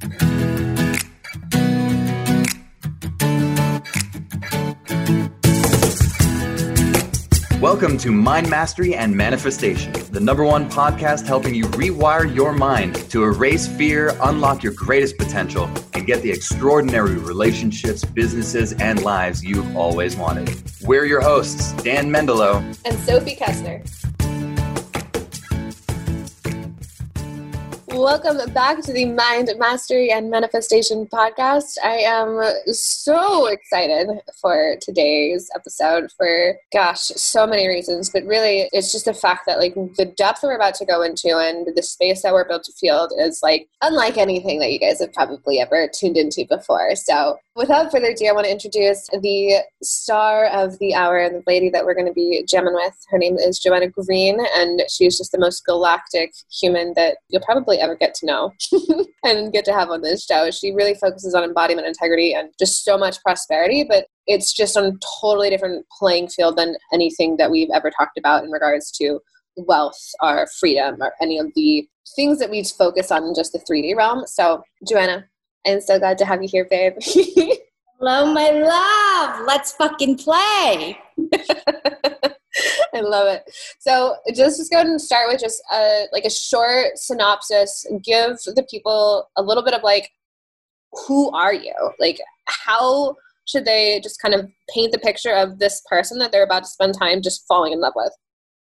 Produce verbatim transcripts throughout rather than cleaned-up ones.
Welcome to Mind Mastery and Manifestation, the number one podcast helping you rewire your mind to erase fear, unlock your greatest potential, and get the extraordinary relationships, businesses, and lives you've always wanted. We're your hosts, Dan Mendelow and Sophie Kessler. Welcome back to the Mind Mastery and Manifestation podcast. I am so excited for today's episode for, gosh, so many reasons, but really it's just the fact that like the depth that we're about to go into and the space that we're about to field is like unlike anything that you guys have probably ever tuned into before. So without further ado, I want to introduce the star of the hour and the lady that we're going to be jamming with. Her name is Joanna Green, and she's just the most galactic human that you'll probably ever get to know and get to have on this show. She really focuses on embodiment, integrity, and just so much prosperity, but it's just on a totally different playing field than anything that we've ever talked about in regards to wealth or freedom or any of the things that we focus on in just the three D realm. So, Joanna, I'm so glad to have you here, babe. Hello, my love. Let's fucking play. I love it. So just, just go ahead and start with just a, like a short synopsis. Give the people a little bit of like, who are you? Like, how should they just kind of paint the picture of this person that they're about to spend time just falling in love with?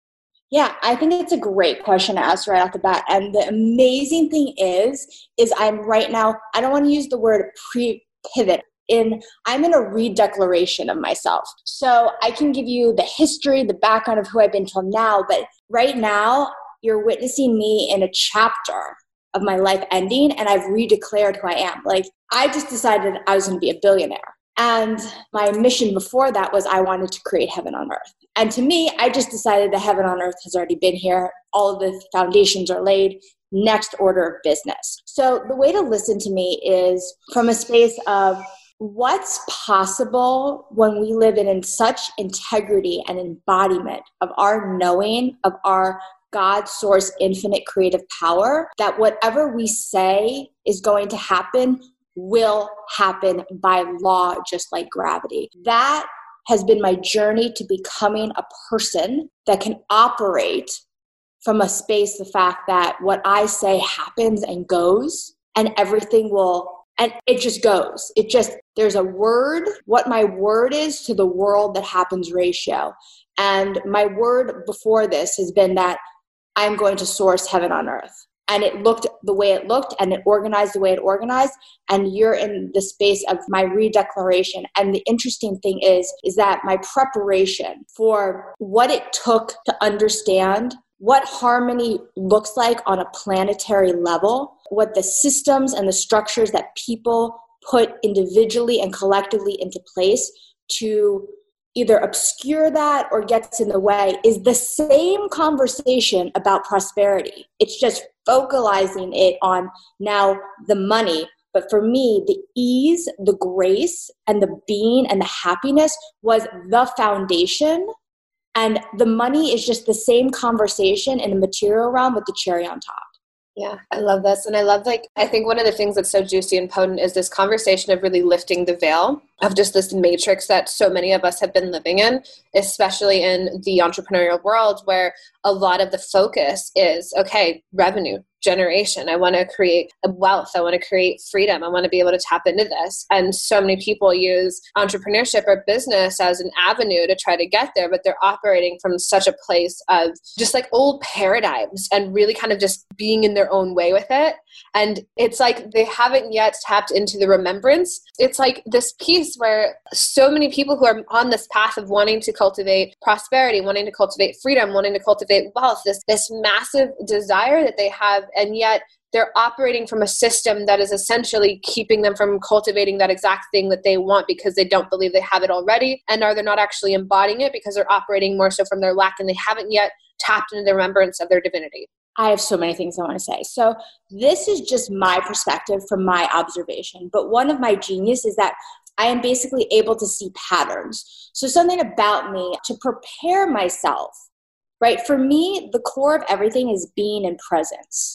Yeah, I think it's a great question to ask right off the bat. And the amazing thing is, is I'm right now, I don't want to use the word pre-pivot. In, I'm in a redeclaration of myself. So I can give you the history, the background of who I've been till now, but right now you're witnessing me in a chapter of my life ending, and I've redeclared who I am. Like, I just decided I was going to be a billionaire. And my mission before that was I wanted to create heaven on earth. And to me, I just decided that heaven on earth has already been here. All of the foundations are laid. Next order of business. So the way to listen to me is from a space of what's possible when we live in, in such integrity and embodiment of our knowing, of our God source infinite creative power, that whatever we say is going to happen will happen by law, just like gravity. That has been my journey to becoming a person that can operate from a space, the fact that what I say happens and goes, and everything will, and it just goes. It just, there's a word, what my word is to the world that happens ratio. And my word before this has been that I'm going to source heaven on earth. And it looked the way it looked, and it organized the way it organized, and you're in the space of my redeclaration. And the interesting thing is, is that my preparation for what it took to understand what harmony looks like on a planetary level, what the systems and the structures that people put individually and collectively into place to either obscure that or gets in the way, is the same conversation about prosperity. It's just focalizing it on now the money. But for me, the ease, the grace, and the being and the happiness was the foundation. And the money is just the same conversation in the material realm with the cherry on top. Yeah, I love this. And I love, like, I think one of the things that's so juicy and potent is this conversation of really lifting the veil of just this matrix that so many of us have been living in, especially in the entrepreneurial world, where a lot of the focus is, okay, revenue generation. I want to create a wealth. I want to create freedom. I want to be able to tap into this. And so many people use entrepreneurship or business as an avenue to try to get there, but they're operating from such a place of just like old paradigms and really kind of just being in their own way with it. And it's like they haven't yet tapped into the remembrance. It's like this piece where so many people who are on this path of wanting to cultivate prosperity, wanting to cultivate freedom, wanting to cultivate wealth, this, this massive desire that they have, and yet they're operating from a system that is essentially keeping them from cultivating that exact thing that they want because they don't believe they have it already, and are they're not actually embodying it because they're operating more so from their lack, and they haven't yet tapped into the remembrance of their divinity. I have so many things I want to say. So this is just my perspective from my observation. But one of my genius is that I am basically able to see patterns. So something about me to prepare myself, right? For me, the core of everything is being in presence.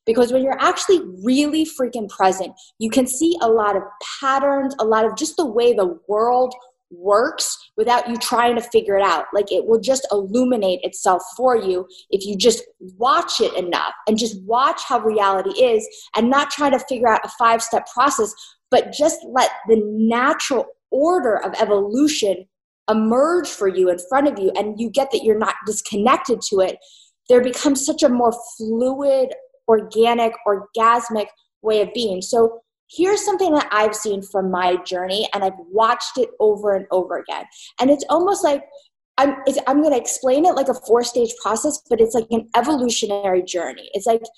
Because when you're actually really freaking present, you can see a lot of patterns, a lot of just the way the world works without you trying to figure it out. Like it will just illuminate itself for you if you just watch it enough and just watch how reality is and not try to figure out a five-step process, but just let the natural order of evolution emerge for you in front of you, and you get that you're not disconnected to it. There becomes such a more fluid, organic, orgasmic way of being. So here's something that I've seen from my journey, and I've watched it over and over again. And it's almost like, I'm, it's, I'm going to explain it like a four-stage process, but it's like an evolutionary journey. It's like,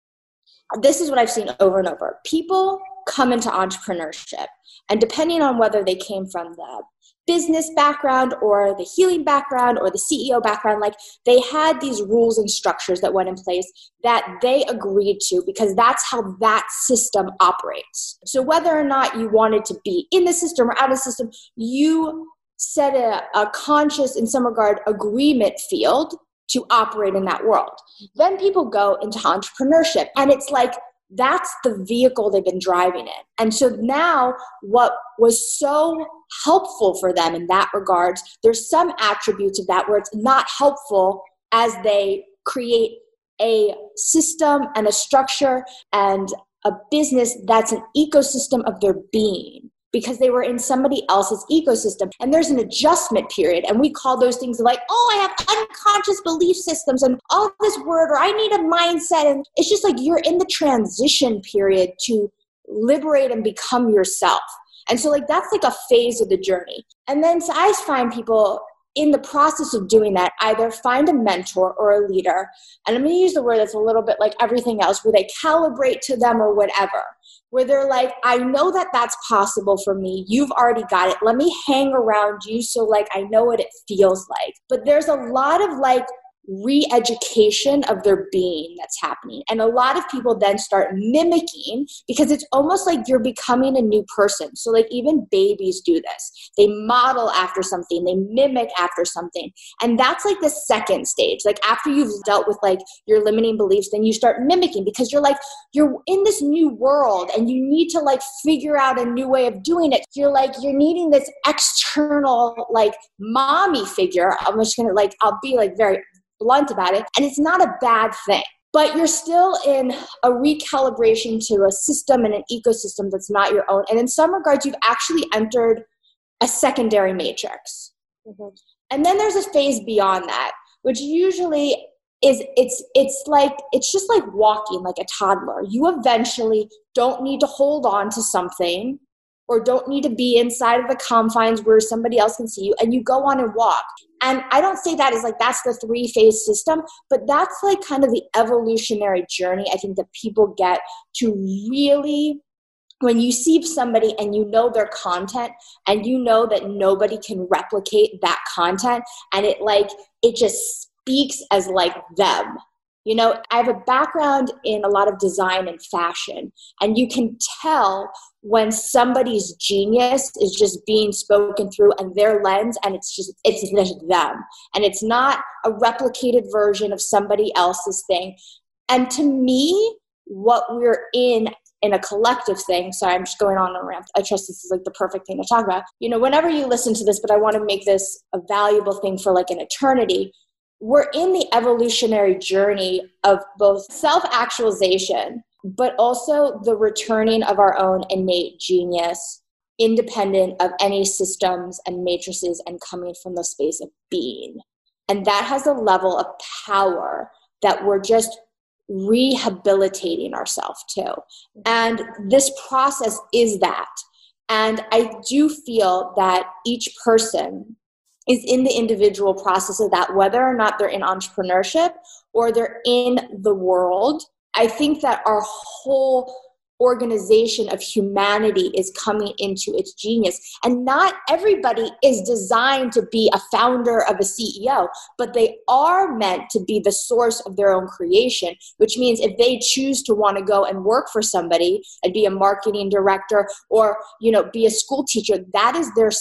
this is what I've seen over and over. People come into entrepreneurship, and depending on whether they came from the business background or the healing background or the C E O background, like they had these rules and structures that went in place that they agreed to because that's how that system operates. So whether or not you wanted to be in the system or out of the system, you set a, a conscious, in some regard, agreement field to operate in that world. Then people go into entrepreneurship, and it's like that's the vehicle they've been driving in. And so now what was so helpful for them in that regards, there's some attributes of that where it's not helpful as they create a system and a structure and a business that's an ecosystem of their being, because they were in somebody else's ecosystem. And there's an adjustment period. And we call those things like, oh, I have unconscious belief systems and all this word, or I need a mindset. And it's just like you're in the transition period to liberate and become yourself. And so like that's like a phase of the journey. And then so I find people in the process of doing that, either find a mentor or a leader. And I'm going to use the word that's a little bit like everything else, where they calibrate to them or whatever, where they're like, I know that that's possible for me. You've already got it. Let me hang around you so like I know what it feels like. But there's a lot of like re-education of their being that's happening. And a lot of people then start mimicking, because it's almost like you're becoming a new person. So like even babies do this. They model after something, they mimic after something. And that's like the second stage. Like after you've dealt with like your limiting beliefs, then you start mimicking, because you're like, you're in this new world and you need to like figure out a new way of doing it. You're like, you're needing this external like mommy figure. I'm just going to like, I'll be like very blunt about it. And it's not a bad thing, but you're still in a recalibration to a system and an ecosystem that's not your own. And in some regards, you've actually entered a secondary matrix. Mm-hmm. And then there's a phase beyond that, which usually is it's it's like it's just like walking like a toddler. You eventually don't need to hold on to something or don't need to be inside of the confines where somebody else can see you, and you go on and walk. And I don't say that as like that's the three-phase system, but that's like kind of the evolutionary journey I think that people get to really, when you see somebody and you know their content and you know that nobody can replicate that content, and it like, it just speaks as like them. You know, I have a background in a lot of design and fashion, and you can tell when somebody's genius is just being spoken through and their lens, and it's just, it's just them. And it's not a replicated version of somebody else's thing. And to me, what we're in, in a collective thing, sorry, I'm just going on and around. I trust this is like the perfect thing to talk about. You know, whenever you listen to this, but I want to make this a valuable thing for like an eternity, we're in the evolutionary journey of both self-actualization, but also the returning of our own innate genius, independent of any systems and matrices, and coming from the space of being. And that has a level of power that we're just rehabilitating ourselves to. And this process is that. And I do feel that each person is in the individual process of that, whether or not they're in entrepreneurship or they're in the world. I think that our whole organization of humanity is coming into its genius. And not everybody is designed to be a founder of a C E O, but they are meant to be the source of their own creation, which means if they choose to want to go and work for somebody and be a marketing director or, you know, be a school teacher, that is their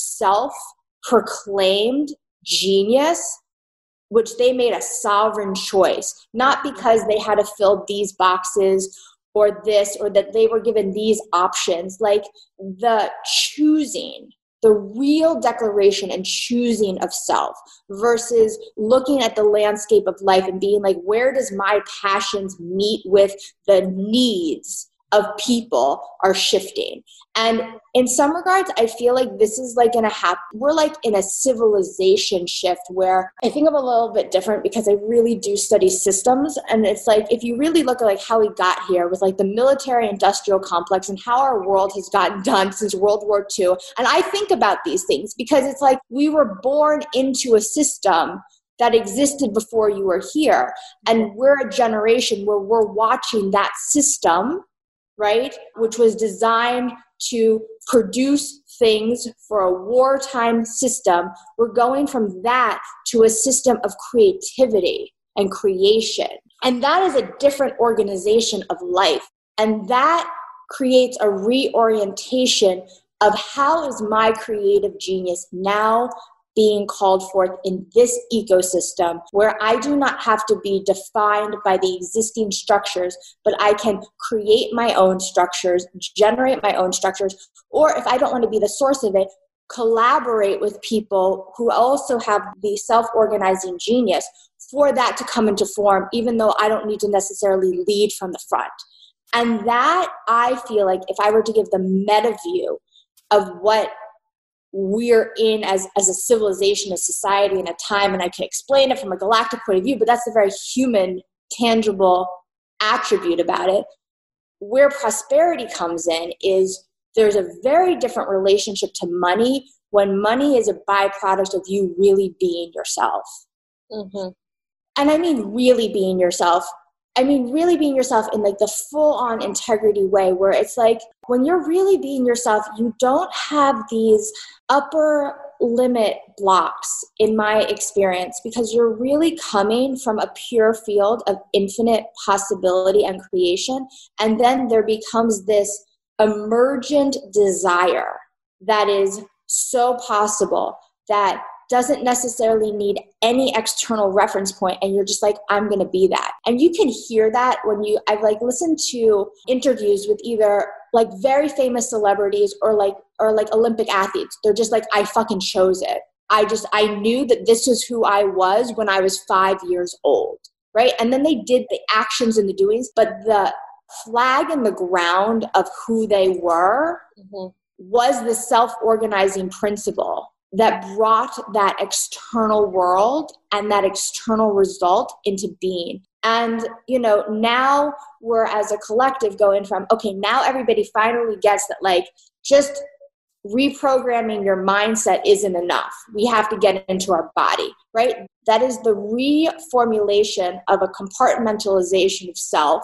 self-proclaimed genius, which they made a sovereign choice, not because they had to fill these boxes or this, or that they were given these options. Like the choosing, the real declaration and choosing of self versus looking at the landscape of life and being like, where does my passions meet with the needs of people are shifting. And in some regards, I feel like this is like going to happen. We're like in a civilization shift where I think I'm a little bit different because I really do study systems. And it's like, if you really look at like how we got here with like the military industrial complex and how our world has gotten done since World War Two. And I think about these things because it's like we were born into a system that existed before you were here. And we're a generation where we're watching that system, right, which was designed to produce things for a wartime system. We're going from that to a system of creativity and creation. And that is a different organization of life. And that creates a reorientation of how is my creative genius now being called forth in this ecosystem where I do not have to be defined by the existing structures, but I can create my own structures, generate my own structures, or if I don't want to be the source of it, collaborate with people who also have the self-organizing genius for that to come into form, even though I don't need to necessarily lead from the front. And that, I feel like if I were to give the meta view of what we're in as, as a civilization, a society, and a time, and I can explain it from a galactic point of view, but that's a very human, tangible attribute about it. Where prosperity comes in is there's a very different relationship to money when money is a byproduct of you really being yourself. Mm-hmm. And I mean really being yourself. I mean, really being yourself in like the full-on integrity way where it's like when you're really being yourself, you don't have these upper limit blocks in my experience because you're really coming from a pure field of infinite possibility and creation. And then there becomes this emergent desire that is so possible that doesn't necessarily need any external reference point, and you're just like, I'm going to be that. And you can hear that when you, I've like listened to interviews with either like very famous celebrities or like, or like Olympic athletes. They're just like, I fucking chose it. I just, I knew that this was who I was when I was five years old, right? And then they did the actions and the doings, but the flag in the ground of who they were mm-hmm. was the self-organizing principle that brought that external world and that external result into being. And, you know, now we're as a collective going from, okay, now everybody finally gets that, like, just reprogramming your mindset isn't enough. We have to get into our body, right? That is the reformulation of a compartmentalization of self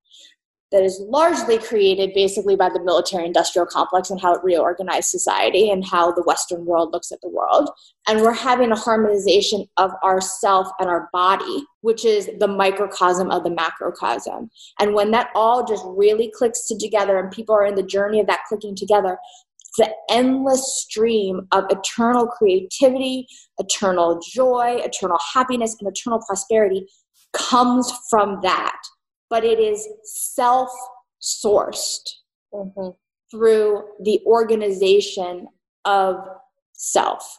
that is largely created basically by the military-industrial complex and how it reorganized society and how the Western world looks at the world. And we're having a harmonization of ourself and our body, which is the microcosm of the macrocosm. And when that all just really clicks together and people are in the journey of that clicking together, the endless stream of eternal creativity, eternal joy, eternal happiness, and eternal prosperity comes from that. But it is self-sourced mm-hmm. through the organization of self.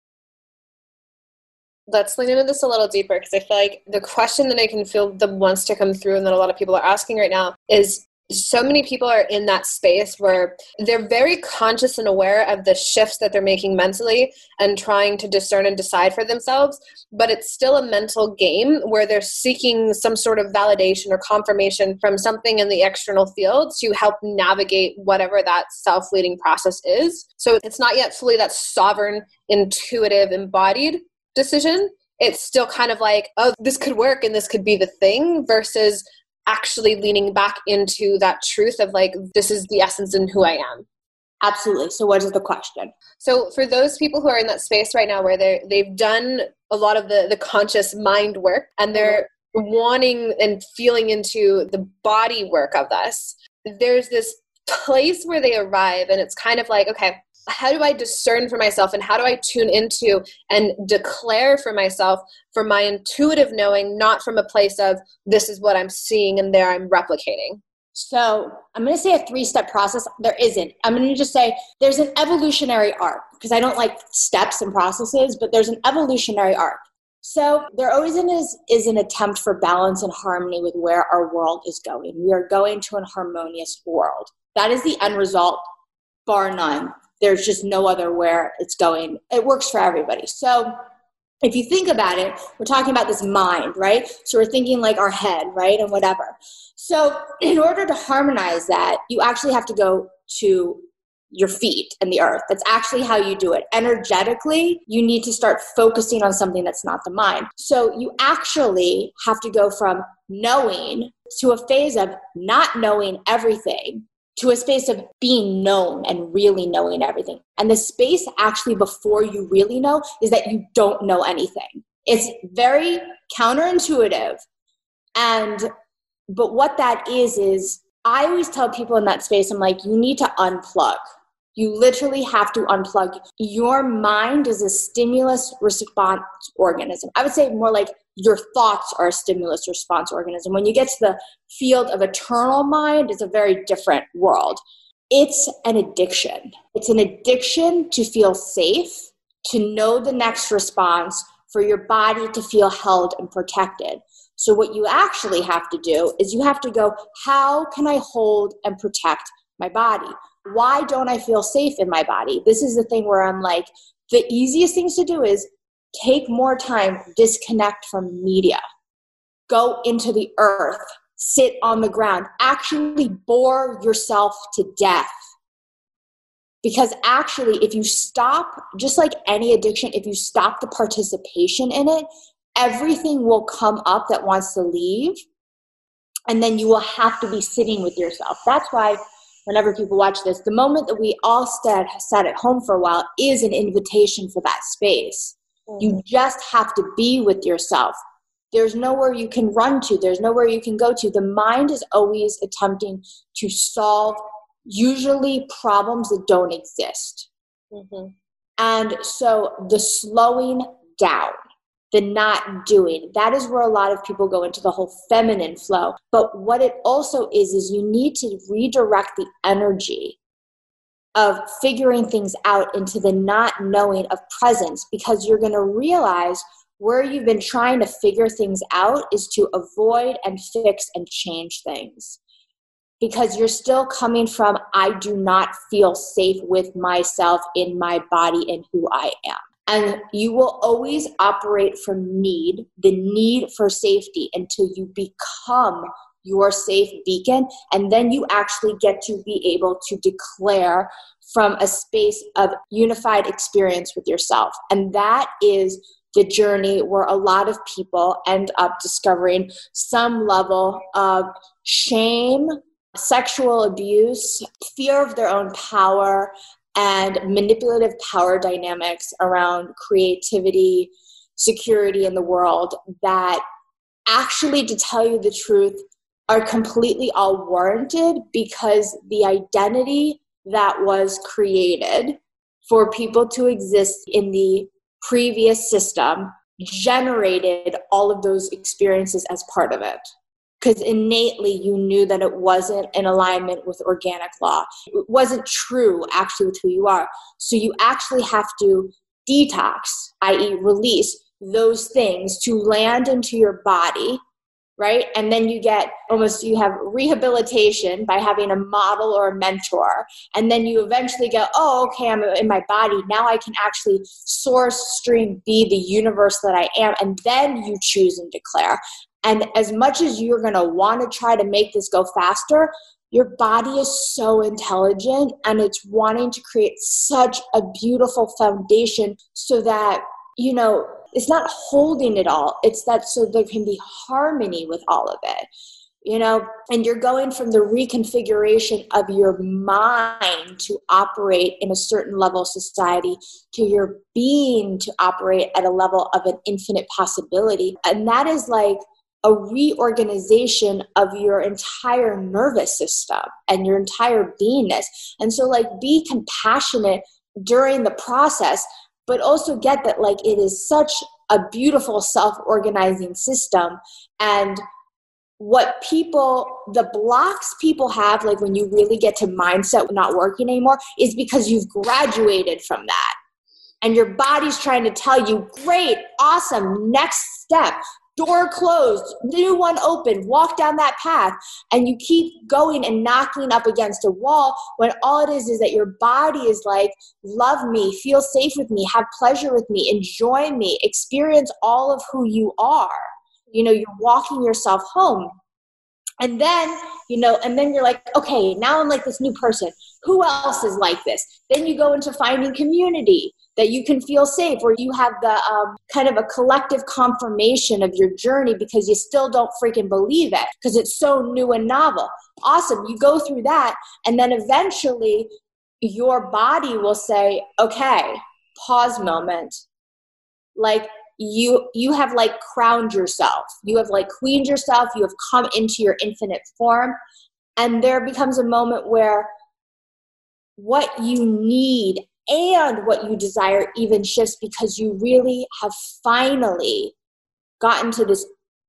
Let's lean into this a little deeper because I feel like the question that I can feel the wants to come through and that a lot of people are asking right now is so many people are in that space where they're very conscious and aware of the shifts that they're making mentally and trying to discern and decide for themselves, but it's still a mental game where they're seeking some sort of validation or confirmation from something in the external field to help navigate whatever that self-leading process is. So it's not yet fully that sovereign, intuitive, embodied decision. It's still kind of like, oh, this could work and this could be the thing versus actually leaning back into that truth of like, this is the essence in who I am. Absolutely. So what is the question? So for those people who are in that space right now where they they've done a lot of the, the conscious mind work and they're mm-hmm. wanting and feeling into the body work of this, there's this place where they arrive and it's kind of like, okay, how do I discern for myself and how do I tune into and declare for myself for my intuitive knowing, not from a place of this is what I'm seeing and there I'm replicating. So I'm going to say a three-step process. There isn't. I'm going to just say there's an evolutionary arc, because I don't like steps and processes, but there's an evolutionary arc. So there always is, is an attempt for balance and harmony with where our world is going. We are going to an harmonious world. That is the end result, bar none. There's just no other where it's going. It works for everybody. So if you think about it, we're talking about this mind, right? So we're thinking like our head, right? And whatever. So in order to harmonize that, you actually have to go to your feet and the earth. That's actually how you do it. Energetically, you need to start focusing on something that's not the mind. So you actually have to go from knowing to a phase of not knowing everything to a space of being known and really knowing everything. And the space actually before you really know is that you don't know anything. It's very counterintuitive. And, but what that is, is I always tell people in that space, I'm like, you need to unplug. You literally have to unplug. Your mind is a stimulus response organism. I would say more like your thoughts are a stimulus response organism. When you get to the field of eternal mind, it's a very different world. It's an addiction. It's an addiction to feel safe, to know the next response, for your body to feel held and protected. So what you actually have to do is you have to go, how can I hold and protect my body? Why don't I feel safe in my body? This is the thing where I'm like, the easiest things to do is take more time, disconnect from media, go into the earth, sit on the ground, actually bore yourself to death. Because actually, if you stop, just like any addiction, if you stop the participation in it, everything will come up that wants to leave. And then you will have to be sitting with yourself. That's why whenever people watch this, the moment that we all sat, sat at home for a while is an invitation for that space. Mm-hmm. You just have to be with yourself. There's nowhere you can run to. There's nowhere you can go to. The mind is always attempting to solve usually problems that don't exist. Mm-hmm. And so the slowing down, the not doing, that is where a lot of people go into the whole feminine flow. But what it also is, is you need to redirect the energy of figuring things out into the not knowing of presence, because you're going to realize where you've been trying to figure things out is to avoid and fix and change things. Because you're still coming from, I do not feel safe with myself in my body and who I am. And you will always operate from need, the need for safety, until you become your safe beacon. And then you actually get to be able to declare from a space of unified experience with yourself. And that is the journey where a lot of people end up discovering some level of shame, sexual abuse, fear of their own power, and manipulative power dynamics around creativity, security in the world that actually, to tell you the truth, are completely all warranted, because the identity that was created for people to exist in the previous system generated all of those experiences as part of it. Because innately you knew that it wasn't in alignment with organic law. It wasn't true actually with who you are. So you actually have to detox, that is release those things to land into your body, right? And then you get almost, you have rehabilitation by having a model or a mentor. And then you eventually go, oh, okay, I'm in my body. Now I can actually source, stream, be the universe that I am. And then you choose and declare. And as much as you're going to want to try to make this go faster, your body is so intelligent and it's wanting to create such a beautiful foundation so that, you know, it's not holding it all. It's that so there can be harmony with all of it, you know, and you're going from the reconfiguration of your mind to operate in a certain level of society to your being to operate at a level of an infinite possibility. And that is like a reorganization of your entire nervous system and your entire beingness. And so like be compassionate during the process, but also get that like it is such a beautiful self-organizing system. And what people, the blocks people have, like when you really get to mindset not working anymore, is because you've graduated from that. And your body's trying to tell you, great, awesome, next step, door closed, new one open, walk down that path. And you keep going and knocking up against a wall when all it is is that your body is like, love me, feel safe with me, have pleasure with me, enjoy me, experience all of who you are. You know, you're walking yourself home. And then, you know, and then you're like, okay, now I'm like this new person. Who else is like this? Then you go into finding community that you can feel safe, where you have the um, kind of a collective confirmation of your journey because you still don't freaking believe it because it's so new and novel. Awesome. You go through that. And then eventually your body will say, okay, pause moment. Like, you you have like crowned yourself. You have like queened yourself. You have come into your infinite form. And there becomes a moment where what you need and what you desire even shifts because you really have finally gotten to this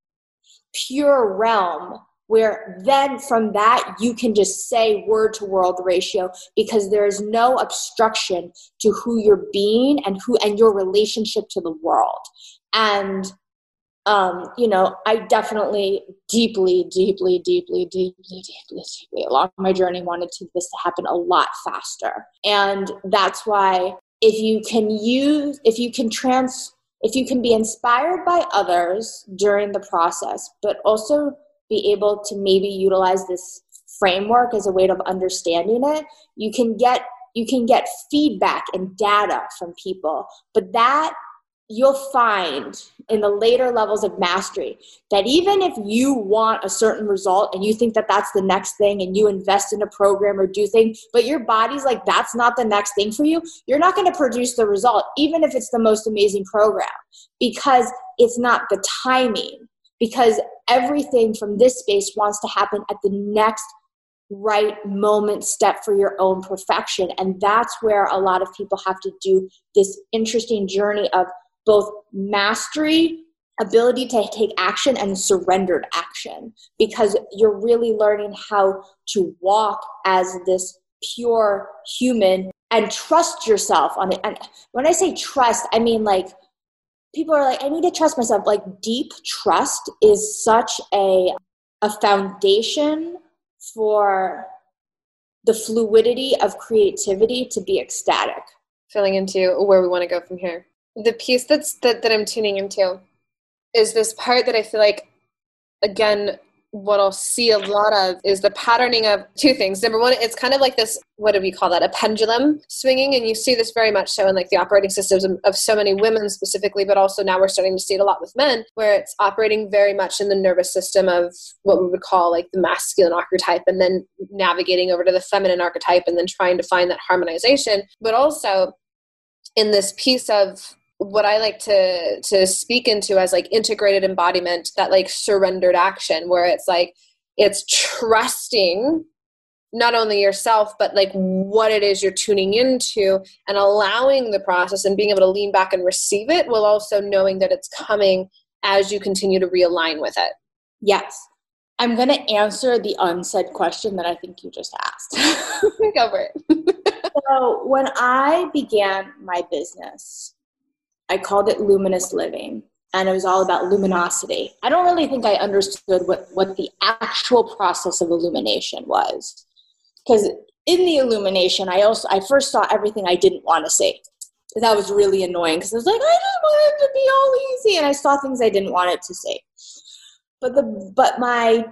pure realm where then from that you can just say word to world ratio because there is no obstruction to who you're being and who and your relationship to the world. And um, you know, I definitely deeply, deeply, deeply, deeply, deeply, deeply along my journey wanted to, this to happen a lot faster. And that's why if you can use, if you can trans, if you can be inspired by others during the process, but also be able to maybe utilize this framework as a way of understanding it, you can get you can get feedback and data from people. But that you'll find in the later levels of mastery that even if you want a certain result and you think that that's the next thing and you invest in a program or do things, but your body's like, that's not the next thing for you, you're not going to produce the result, even if it's the most amazing program, because it's not the timing. Because everything from this space wants to happen at the next right moment step for your own perfection. And that's where a lot of people have to do this interesting journey of both mastery, ability to take action, and surrendered action, because you're really learning how to walk as this pure human and trust yourself on it. And when I say trust, I mean like, people are like, I need to trust myself. Like, deep trust is such a a foundation for the fluidity of creativity to be ecstatic. Filling into where we want to go from here. The piece that's that, that I'm tuning into is this part that I feel like, again, what I'll see a lot of is the patterning of two things. Number one, it's kind of like this, what do we call that? A pendulum swinging. And you see this very much so in like the operating systems of, of so many women specifically, but also now we're starting to see it a lot with men, where it's operating very much in the nervous system of what we would call like the masculine archetype, and then navigating over to the feminine archetype and then trying to find that harmonization. But also in this piece of what I like to to speak into as like integrated embodiment, that like surrendered action, where it's like, it's trusting not only yourself, but like what it is you're tuning into and allowing the process and being able to lean back and receive it, while also knowing that it's coming as you continue to realign with it. Yes. I'm going to answer the unsaid question that I think you just asked. Go for it. So when I began my business, I called it Luminous Living, and it was all about luminosity. I don't really think I understood what, what the actual process of illumination was. Because in the illumination, I also I first saw everything I didn't want to see. That was really annoying because I was like, I just want it to be all easy. And I saw things I didn't want it to see. But the but my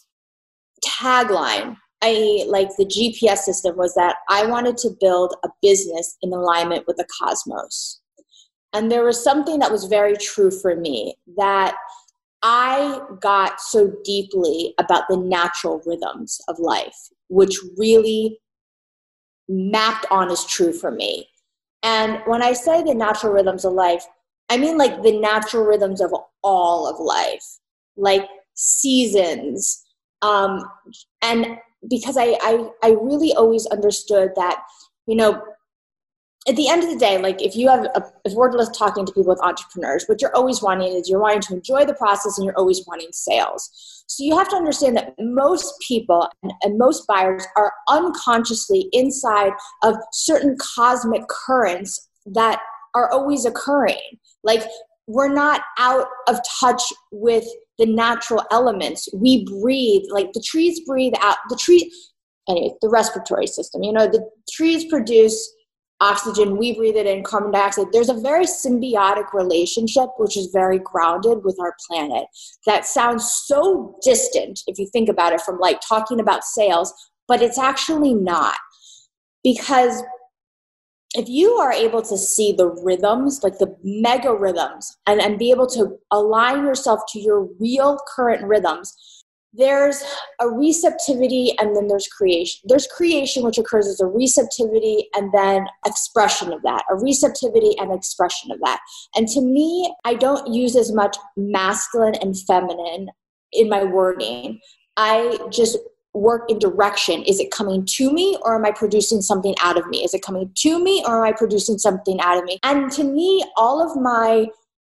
tagline, I like the G P S system, was that I wanted to build a business in alignment with the cosmos. And there was something that was very true for me, that I got so deeply about the natural rhythms of life, which really mapped on as true for me. And when I say the natural rhythms of life, I mean like the natural rhythms of all of life, like seasons. Um, and because I, I, I really always understood that, you know, at the end of the day, like if you have, a, if we're just talking to people with entrepreneurs, what you're always wanting is you're wanting to enjoy the process and you're always wanting sales. So you have to understand that most people and, and most buyers are unconsciously inside of certain cosmic currents that are always occurring. Like we're not out of touch with the natural elements. We breathe, like the trees breathe out, the tree, anyway, the respiratory system, you know, the trees produce oxygen, we breathe it in, carbon dioxide. There's a very symbiotic relationship, which is very grounded with our planet. That sounds so distant if you think about it from like talking about sales, but it's actually not. Because if you are able to see the rhythms, like the mega rhythms, and, and be able to align yourself to your real current rhythms, there's a receptivity and then there's creation. There's creation, which occurs as a receptivity and then expression of that, a receptivity and expression of that. And to me, I don't use as much masculine and feminine in my wording. I just work in direction. Is it coming to me or am I producing something out of me? Is it coming to me or am I producing something out of me? And to me, all of my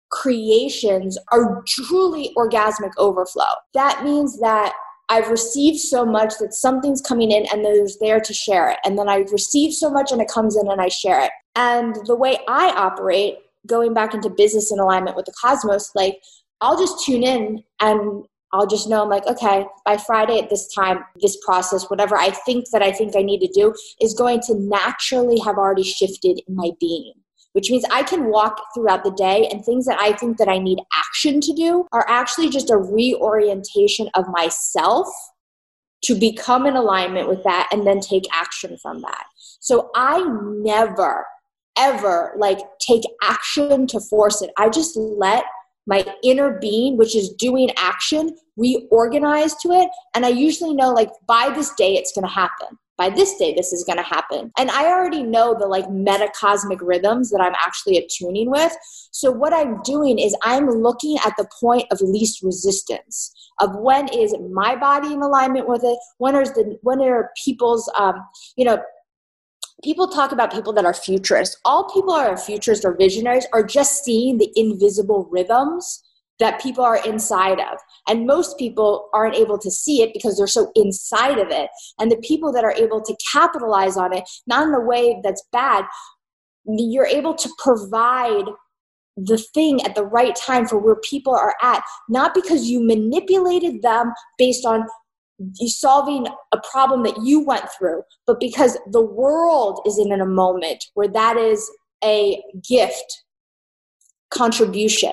creations are truly orgasmic overflow. That means that I've received so much that something's coming in and there's there to share it. And then I've received so much and it comes in and I share it. And the way I operate, going back into business in alignment with the cosmos, like I'll just tune in and I'll just know I'm like, okay, by Friday at this time, this process, whatever I think that I think I need to do is going to naturally have already shifted in my being. Which means I can walk throughout the day and things that I think that I need action to do are actually just a reorientation of myself to become in alignment with that and then take action from that. So I never, ever like take action to force it. I just let my inner being, which is doing action, reorganize to it. And I usually know like by this day, it's going to happen. By this day, this is going to happen. And I already know the like metacosmic rhythms that I'm actually attuning with. So what I'm doing is I'm looking at the point of least resistance of when is my body in alignment with it? When is the, when are people's, um, you know, people talk about people that are futurists. All people are futurists or visionaries are just seeing the invisible rhythms that people are inside of. And most people aren't able to see it because they're so inside of it. And the people that are able to capitalize on it, not in a way that's bad, you're able to provide the thing at the right time for where people are at, not because you manipulated them based on you solving a problem that you went through, but because the world is in a moment where that is a gift contribution.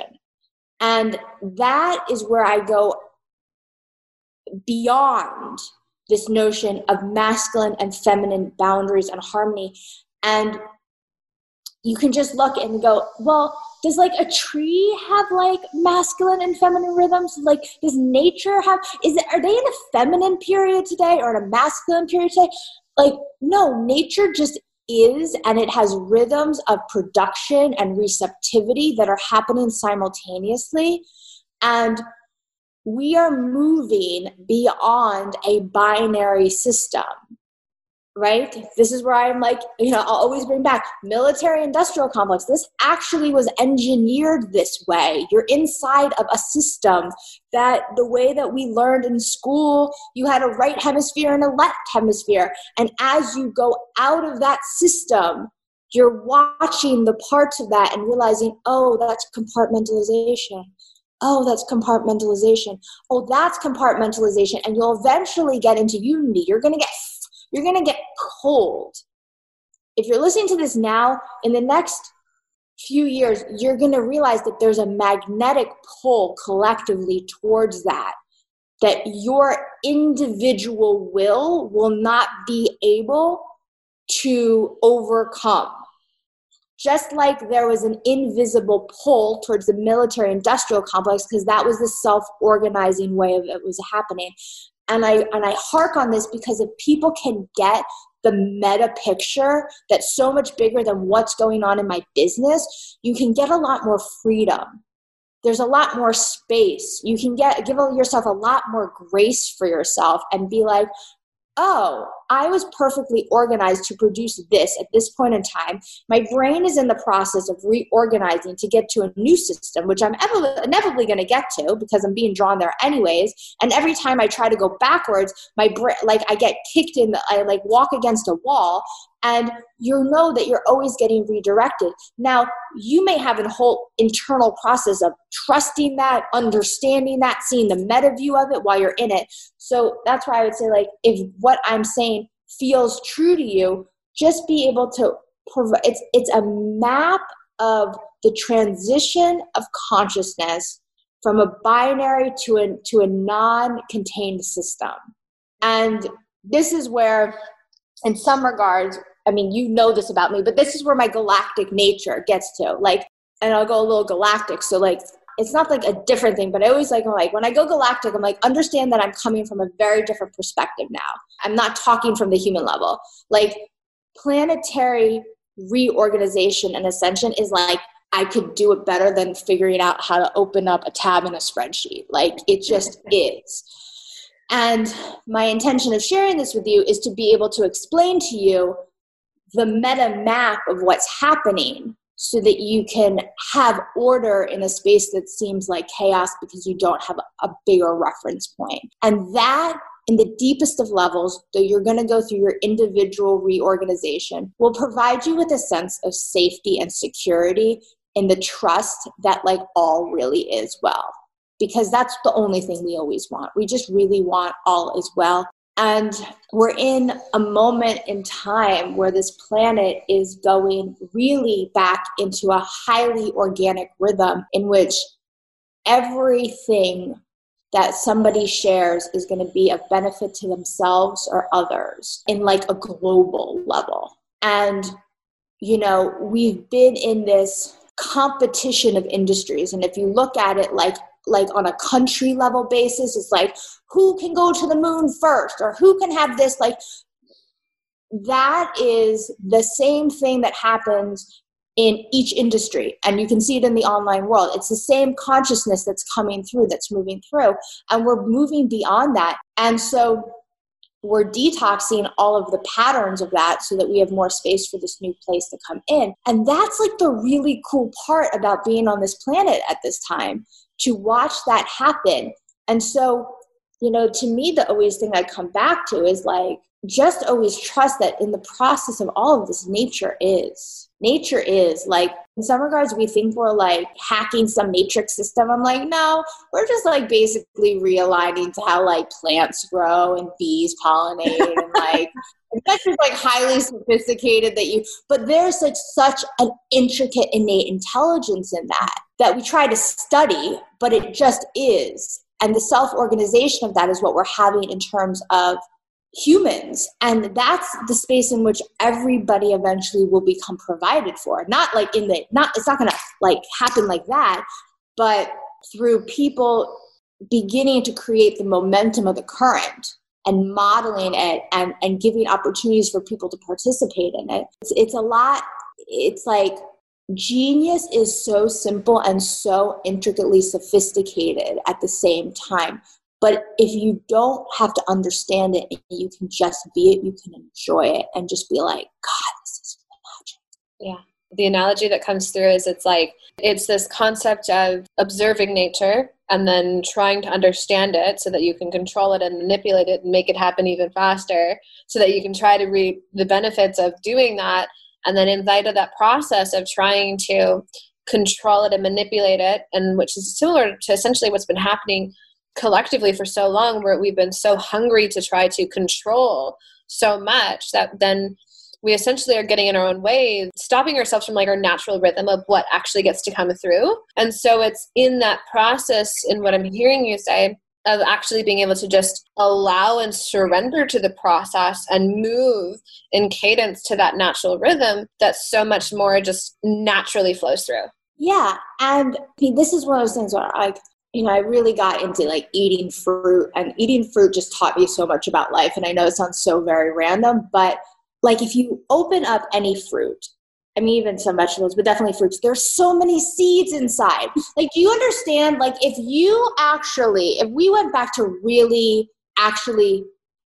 And that is where I go beyond this notion of masculine and feminine boundaries and harmony. And you can just look and go, well, does like a tree have like masculine and feminine rhythms? Like, does nature have, is it, are they in a feminine period today or in a masculine period today? Like, no, nature just is, and it has rhythms of production and receptivity that are happening simultaneously. And we are moving beyond a binary system, right? This is where I'm like, you know, I'll always bring back military industrial complex. This actually was engineered this way. You're inside of a system that the way that we learned in school, you had a right hemisphere and a left hemisphere. And as you go out of that system, you're watching the parts of that and realizing, oh, that's compartmentalization. Oh, that's compartmentalization. Oh, that's compartmentalization. And you'll eventually get into unity. You're going to get You're going to get cold. If you're listening to this now, in the next few years, you're going to realize that there's a magnetic pull collectively towards that, that your individual will will not be able to overcome. Just like there was an invisible pull towards the military industrial complex because that was the self-organizing way of it was happening. And I and I hark on this because if people can get the meta picture that's so much bigger than what's going on in my business, you can get a lot more freedom. There's a lot more space. You can get give yourself a lot more grace for yourself and be like, oh, I was perfectly organized to produce this at this point in time. My brain is in the process of reorganizing to get to a new system, which I'm inevitably going to get to because I'm being drawn there anyways. And every time I try to go backwards, my brain, like I get kicked in, the, I like walk against a wall. And you know that you're always getting redirected. Now, you may have a whole internal process of trusting that, understanding that, seeing the meta view of it while you're in it. So that's why I would say, like, if what I'm saying feels true to you, just be able to provide, it's, it's a map of the transition of consciousness from a binary to a, to a non-contained system. And this is where, in some regards, I mean, you know this about me, but this is where my galactic nature gets to. Like, and I'll go a little galactic. So, like, it's not like a different thing, but I always like, I'm like, when I go galactic, I'm like, understand that I'm coming from a very different perspective now. I'm not talking from the human level. Like, planetary reorganization and ascension is like, I could do it better than figuring out how to open up a tab in a spreadsheet. Like, it just is. And my intention of sharing this with you is to be able to explain to you the meta map of what's happening so that you can have order in a space that seems like chaos because you don't have a bigger reference point. And that, in the deepest of levels, though you're going to go through your individual reorganization, will provide you with a sense of safety and security in the trust that, like, all really is well. Because that's the only thing we always want. We just really want all is well. And we're in a moment in time where this planet is going really back into a highly organic rhythm in which everything that somebody shares is going to be of benefit to themselves or others in like a global level. And, you know, we've been in this competition of industries. And if you look at it like like on a country level basis, it's like, who can go to the moon first, or who can have this? Like, that is the same thing that happens in each industry. And you can see it in the online world. It's the same consciousness that's coming through, that's moving through. And we're moving beyond that. And so we're detoxing all of the patterns of that so that we have more space for this new place to come in. And that's like the really cool part about being on this planet at this time, to watch that happen. And so, you know, to me, the always thing I come back to is like, just always trust that in the process of all of this, nature is. Nature is. Like, in some regards, we think we're like hacking some matrix system. I'm like, no, we're just like basically realigning to how like plants grow and bees pollinate and like, that's just like highly sophisticated that you, but there's like such an intricate innate intelligence in that, that we try to study, but it just is. And the self-organization of that is what we're having in terms of humans. And that's the space in which everybody eventually will become provided for. Not like in the, not, it's not going to like happen like that, but through people beginning to create the momentum of the current and modeling it and, and giving opportunities for people to participate in it. It's, it's a lot, it's like genius is so simple and so intricately sophisticated at the same time. But if you don't have to understand it, you can just be it, you can enjoy it and just be like, God, this is magic. Yeah. The analogy that comes through is it's like, it's this concept of observing nature and then trying to understand it so that you can control it and manipulate it and make it happen even faster so that you can try to reap the benefits of doing that. And then inside of that process of trying to control it and manipulate it, and which is similar to essentially what's been happening collectively for so long, where we've been so hungry to try to control so much that then we essentially are getting in our own way, stopping ourselves from like our natural rhythm of what actually gets to come through. And so it's in that process, in what I'm hearing you say, of actually being able to just allow and surrender to the process and move in cadence to that natural rhythm that so much more just naturally flows through. Yeah. And this is one of those things where I, you know, I really got into like eating fruit, and eating fruit just taught me so much about life. And I know it sounds so very random, but like if you open up any fruit, I mean, even some vegetables, but definitely fruits, there's so many seeds inside. Like, do you understand? Like, if you actually, if we went back to really actually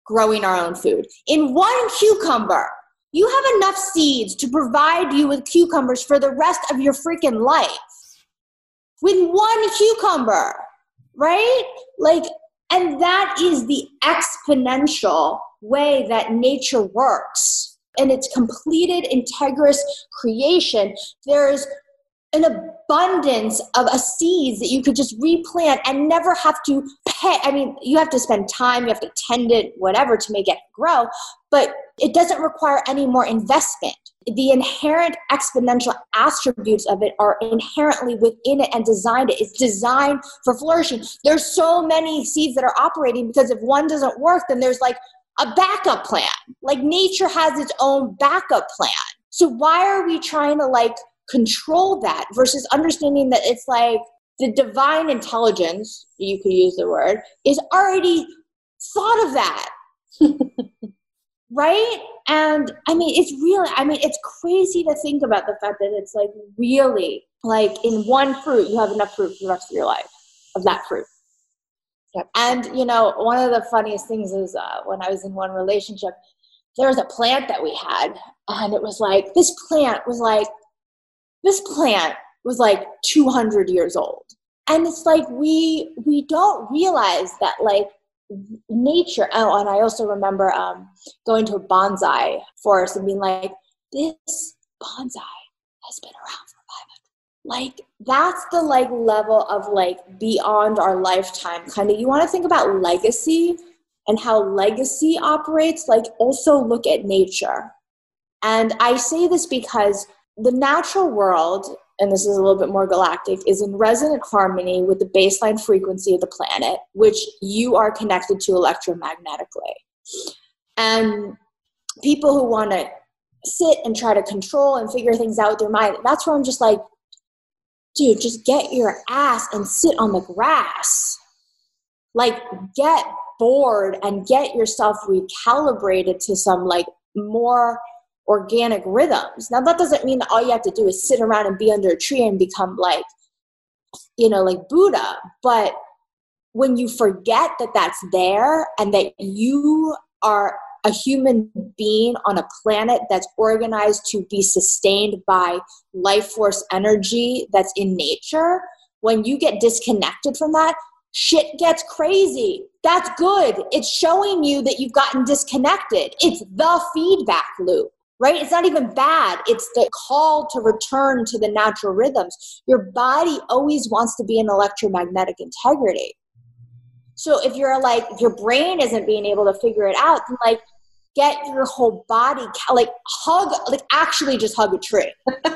growing our own food. In one cucumber, you have enough seeds to provide you with cucumbers for the rest of your freaking life. With one cucumber, right? Like, and that is the exponential way that nature works. And it's completed, integrous creation. There's an abundance of a seeds that you could just replant and never have to pay. I mean, you have to spend time, you have to tend it, whatever, to make it grow, but it doesn't require any more investment. The inherent exponential attributes of it are inherently within it and designed it. It's designed for flourishing. There's so many seeds that are operating because if one doesn't work, then there's like a backup plan. Like nature has its own backup plan. So why are we trying to like control that versus understanding that it's like the divine intelligence, you could use the word, is already thought of that. Right? And I mean, it's really, I mean, it's crazy to think about the fact that it's like really like in one fruit, you have enough fruit for the rest of your life of that fruit. Yep. And, you know, one of the funniest things is uh, when I was in one relationship, there was a plant that we had, and it was like, this plant was like, this plant was like two hundred years old. And it's like, we, we don't realize that like nature. Oh, and I also remember um, going to a bonsai forest and being like, this bonsai has been around for five hundred. Like, that's the like level of like beyond our lifetime kind of. You want to think about legacy and how legacy operates, like also look at nature. And I say this because the natural world, and this is a little bit more galactic, is in resonant harmony with the baseline frequency of the planet, which you are connected to electromagnetically. And people who want to sit and try to control and figure things out with their mind, that's where I'm just like, dude, just get your ass and sit on the grass. Like, get bored and get yourself recalibrated to some like more organic rhythms. Now, that doesn't mean that all you have to do is sit around and be under a tree and become like, you know, like Buddha. But when you forget that that's there and that you are a human being on a planet that's organized to be sustained by life force energy that's in nature, when you get disconnected from that, shit gets crazy. That's good. It's showing you that you've gotten disconnected. It's the feedback loop. Right? It's not even bad. It's the call to return to the natural rhythms. Your body always wants to be in electromagnetic integrity. So if you're like, your brain isn't being able to figure it out, then like get your whole body, like hug, like actually just hug a tree.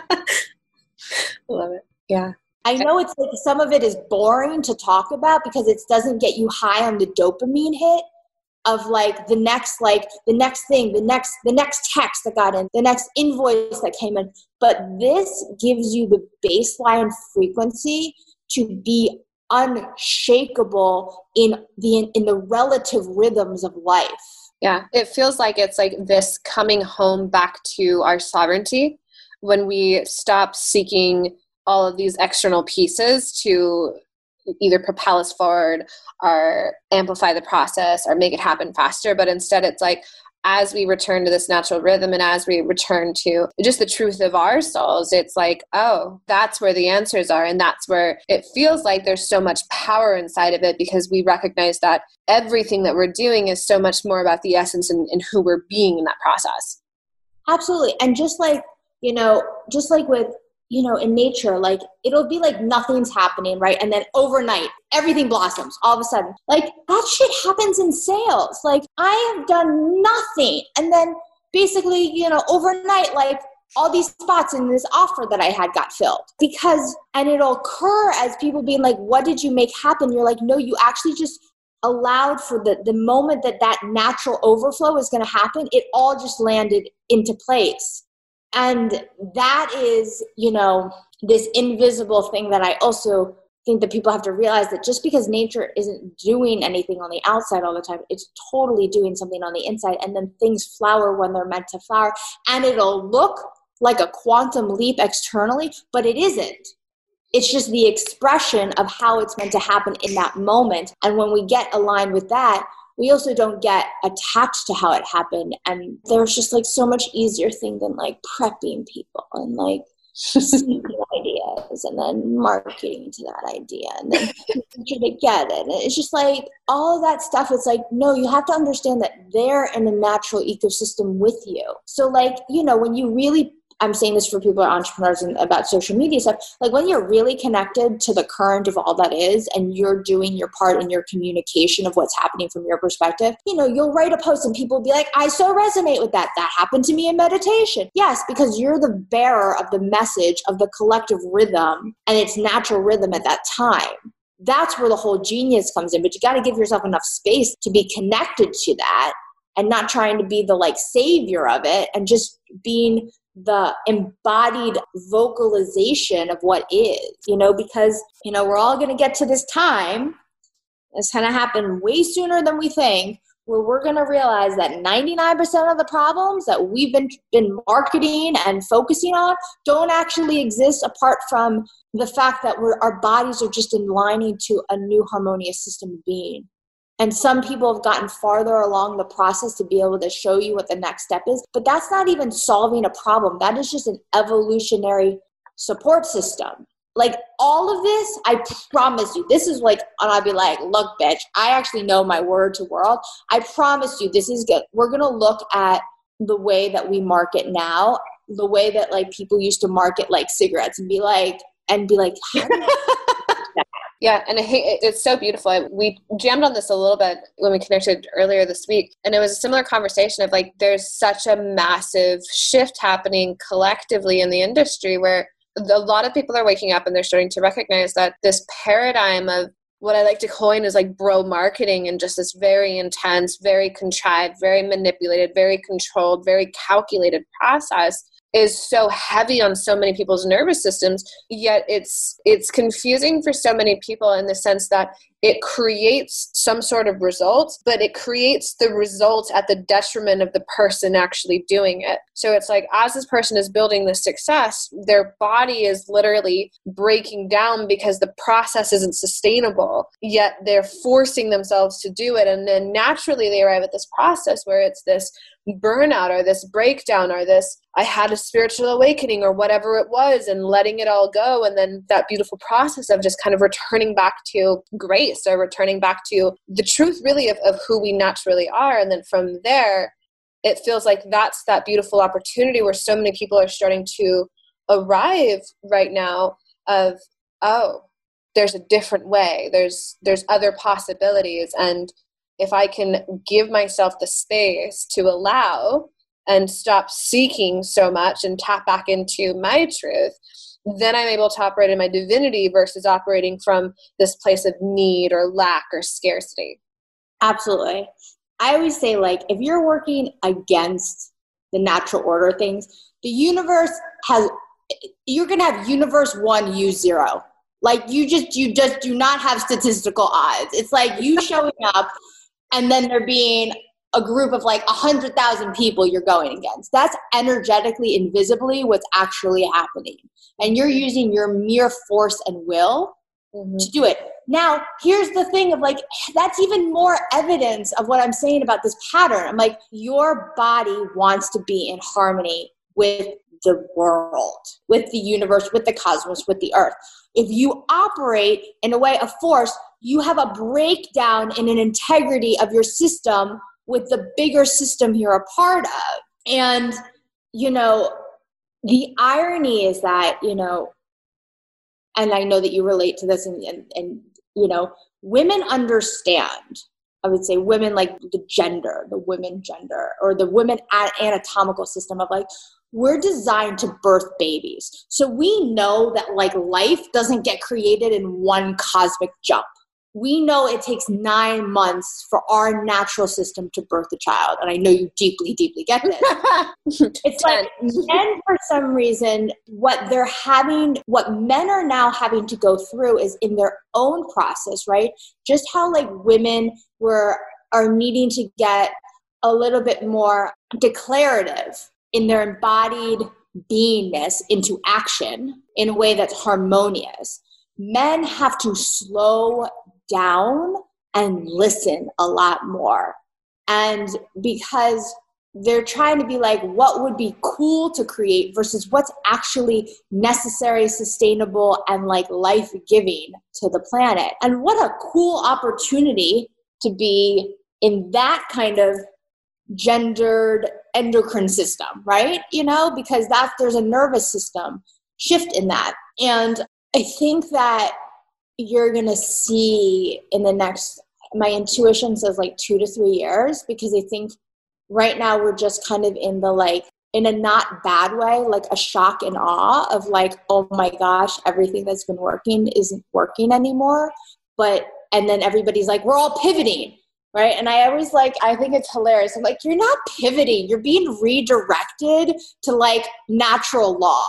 Love it. Yeah. I know it's like some of it is boring to talk about because it doesn't get you high on the dopamine hit of like the next, like the next thing, the next, the next text that got in, the next invoice that came in. But this gives you the baseline frequency to be unshakable in the, in the relative rhythms of life. Yeah. It feels like it's like this coming home back to our sovereignty when we stop seeking all of these external pieces to either propel us forward or amplify the process or make it happen faster. But instead it's like, as we return to this natural rhythm and as we return to just the truth of our souls, it's like, oh, that's where the answers are. And that's where it feels like there's so much power inside of it because we recognize that everything that we're doing is so much more about the essence and, and who we're being in that process. Absolutely. And just like, you know, just like with, you know, in nature, like it'll be like nothing's happening, right? And then overnight, everything blossoms all of a sudden. Like that shit happens in sales. Like I have done nothing. And then basically, you know, overnight, like all these spots in this offer that I had got filled because, and it'll occur as people being like, what did you make happen? You're like, no, you actually just allowed for the, the moment that that natural overflow is going to happen. It all just landed into place. And that is, you know, this invisible thing that I also think that people have to realize that just because nature isn't doing anything on the outside all the time, it's totally doing something on the inside. And then things flower when they're meant to flower. And it'll look like a quantum leap externally, but it isn't. It's just the expression of how it's meant to happen in that moment. And when we get aligned with that, we also don't get attached to how it happened. And there's just like so much easier thing than like prepping people and like seeking ideas and then marketing to that idea and then making sure they get it. And it's just like all of that stuff. It's like, no, you have to understand that they're in a natural ecosystem with you. So like, you know, when you really, I'm saying this for people who are entrepreneurs and about social media stuff, like when you're really connected to the current of all that is and you're doing your part in your communication of what's happening from your perspective, you know, you'll write a post and people will be like, I so resonate with that. That happened to me in meditation. Yes, because you're the bearer of the message of the collective rhythm and its natural rhythm at that time. That's where the whole genius comes in. But you got to give yourself enough space to be connected to that and not trying to be the like savior of it and just being the embodied vocalization of what is, you know, because, you know, we're all going to get to this time. It's going to happen way sooner than we think, where we're going to realize that ninety-nine percent of the problems that we've been, been marketing and focusing on don't actually exist apart from the fact that we're, our bodies are just aligning to a new harmonious system of being. And some people have gotten farther along the process to be able to show you what the next step is. But that's not even solving a problem. That is just an evolutionary support system. Like all of this, I promise you, this is like, and I'd be like, look, bitch, I actually know my word to world. I promise you, this is good. We're going to look at the way that we market now, the way that like people used to market like cigarettes and be like, and be like, how do you Yeah, and I hate, it's so beautiful. I, we jammed on this a little bit when we connected earlier this week, and it was a similar conversation of like there's such a massive shift happening collectively in the industry where a lot of people are waking up and they're starting to recognize that this paradigm of what I like to coin is like bro marketing and just this very intense, very contrived, very manipulated, very controlled, very calculated process is so heavy on so many people's nervous systems, yet it's it's confusing for so many people in the sense that it creates some sort of result, but it creates the result at the detriment of the person actually doing it. So it's like, as this person is building this success, their body is literally breaking down because the process isn't sustainable, yet they're forcing themselves to do it. And then naturally they arrive at this process where it's this burnout or this breakdown or this, I had a spiritual awakening or whatever it was, and letting it all go. And then that beautiful process of just kind of returning back to grace or returning back to the truth really of, of who we naturally are. And then from there, it feels like that's that beautiful opportunity where so many people are starting to arrive right now of, oh, there's a different way. There's, there's other possibilities. And if I can give myself the space to allow and stop seeking so much and tap back into my truth, then I'm able to operate in my divinity versus operating from this place of need or lack or scarcity. Absolutely. I always say, like, if you're working against the natural order of things, the universe has, you're going to have universe one, you zero. Like, you just, you just do not have statistical odds. It's like you showing up and then there being a group of like a hundred thousand people you're going against. That's energetically, invisibly what's actually happening. And you're using your mere force and will mm-hmm. to do it. Now, here's the thing of like, that's even more evidence of what I'm saying about this pattern. I'm like, your body wants to be in harmony with the world, with the universe, with the cosmos, with the earth. If you operate in a way of force, you have a breakdown in an integrity of your system with the bigger system you're a part of. And, you know, the irony is that, you know, and I know that you relate to this and, and, and you know, women understand, I would say women like the gender, the women gender, or the women anatomical system of like, we're designed to birth babies. So we know that like life doesn't get created in one cosmic jump. We know it takes nine months for our natural system to birth a child. And I know you deeply, deeply get this. It's like men, for some reason, what they're having, what men are now having to go through is in their own process, right? Just how like women were are needing to get a little bit more declarative in their embodied beingness into action in a way that's harmonious. Men have to slow down and listen a lot more. And because they're trying to be like, what would be cool to create versus what's actually necessary, sustainable, and like life-giving to the planet. And what a cool opportunity to be in that kind of gendered endocrine system, right? You know, because that there's a nervous system shift in that. And I think that you're going to see in the next, my intuition says like two to three years, because I think right now we're just kind of in the like, in a not bad way, like a shock and awe of like, oh my gosh, everything that's been working isn't working anymore. But, and then everybody's like, we're all pivoting, right? And I always like, I think it's hilarious. I'm like, you're not pivoting. You're being redirected to like natural law.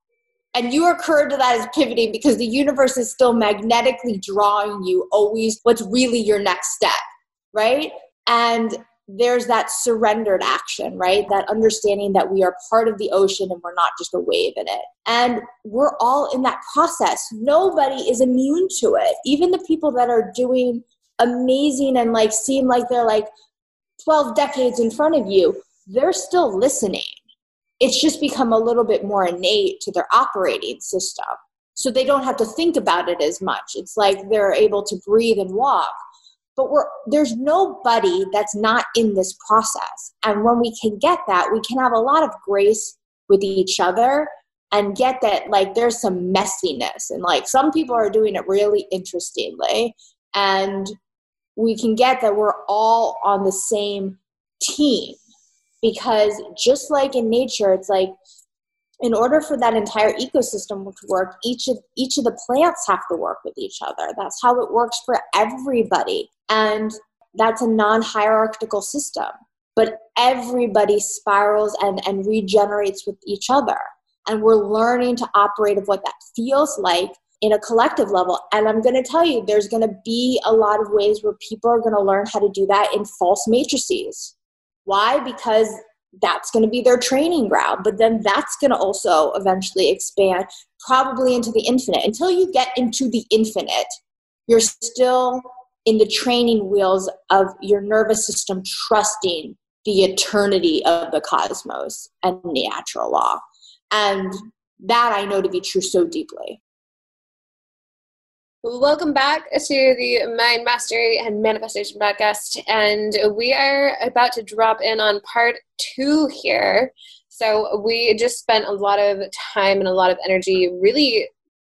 And you occur to that as pivoting because the universe is still magnetically drawing you always what's really your next step, right? And there's that surrendered action, right? That understanding that we are part of the ocean and we're not just a wave in it. And we're all in that process. Nobody is immune to it. Even the people that are doing amazing and like seem like they're like twelve decades in front of you, they're still listening. It's just become a little bit more innate to their operating system. So they don't have to think about it as much. It's like they're able to breathe and walk. But we're, there's nobody that's not in this process. And when we can get that, we can have a lot of grace with each other and get that like there's some messiness. And like some people are doing it really interestingly. And we can get that we're all on the same team. Because just like in nature, it's like in order for that entire ecosystem to work, each of each of the plants have to work with each other. That's how it works for everybody. And that's a non-hierarchical system. But everybody spirals and, and regenerates with each other. And we're learning to operate of what that feels like in a collective level. And I'm going to tell you, there's going to be a lot of ways where people are going to learn how to do that in false matrices. Why? Because that's going to be their training ground. But then that's going to also eventually expand probably into the infinite. Until you get into the infinite, you're still in the training wheels of your nervous system trusting the eternity of the cosmos and natural law. And that I know to be true so deeply. Welcome back to the Mind Mastery and Manifestation Podcast, and we are about to drop in on part two here. So we just spent a lot of time and a lot of energy really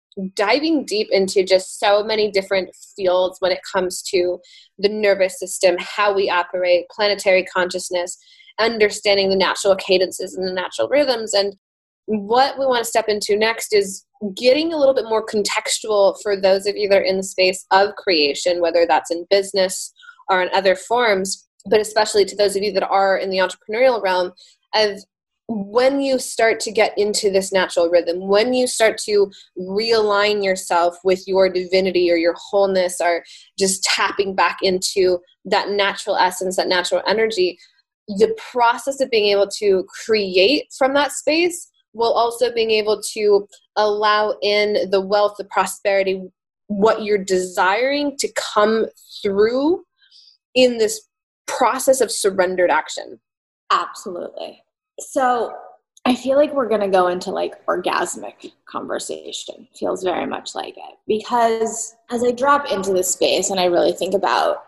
diving deep into just so many different fields when it comes to the nervous system, how we operate, planetary consciousness, understanding the natural cadences and the natural rhythms. And what we want to step into next is getting a little bit more contextual for those of you that are in the space of creation, whether that's in business or in other forms, but especially to those of you that are in the entrepreneurial realm, of when you start to get into this natural rhythm, when you start to realign yourself with your divinity or your wholeness, or just tapping back into that natural essence, that natural energy, the process of being able to create from that space while also being able to allow in the wealth, the prosperity, what you're desiring to come through in this process of surrendered action. Absolutely. So I feel like we're going to go into like orgasmic conversation. Feels very much like it. Because as I drop into this space and I really think about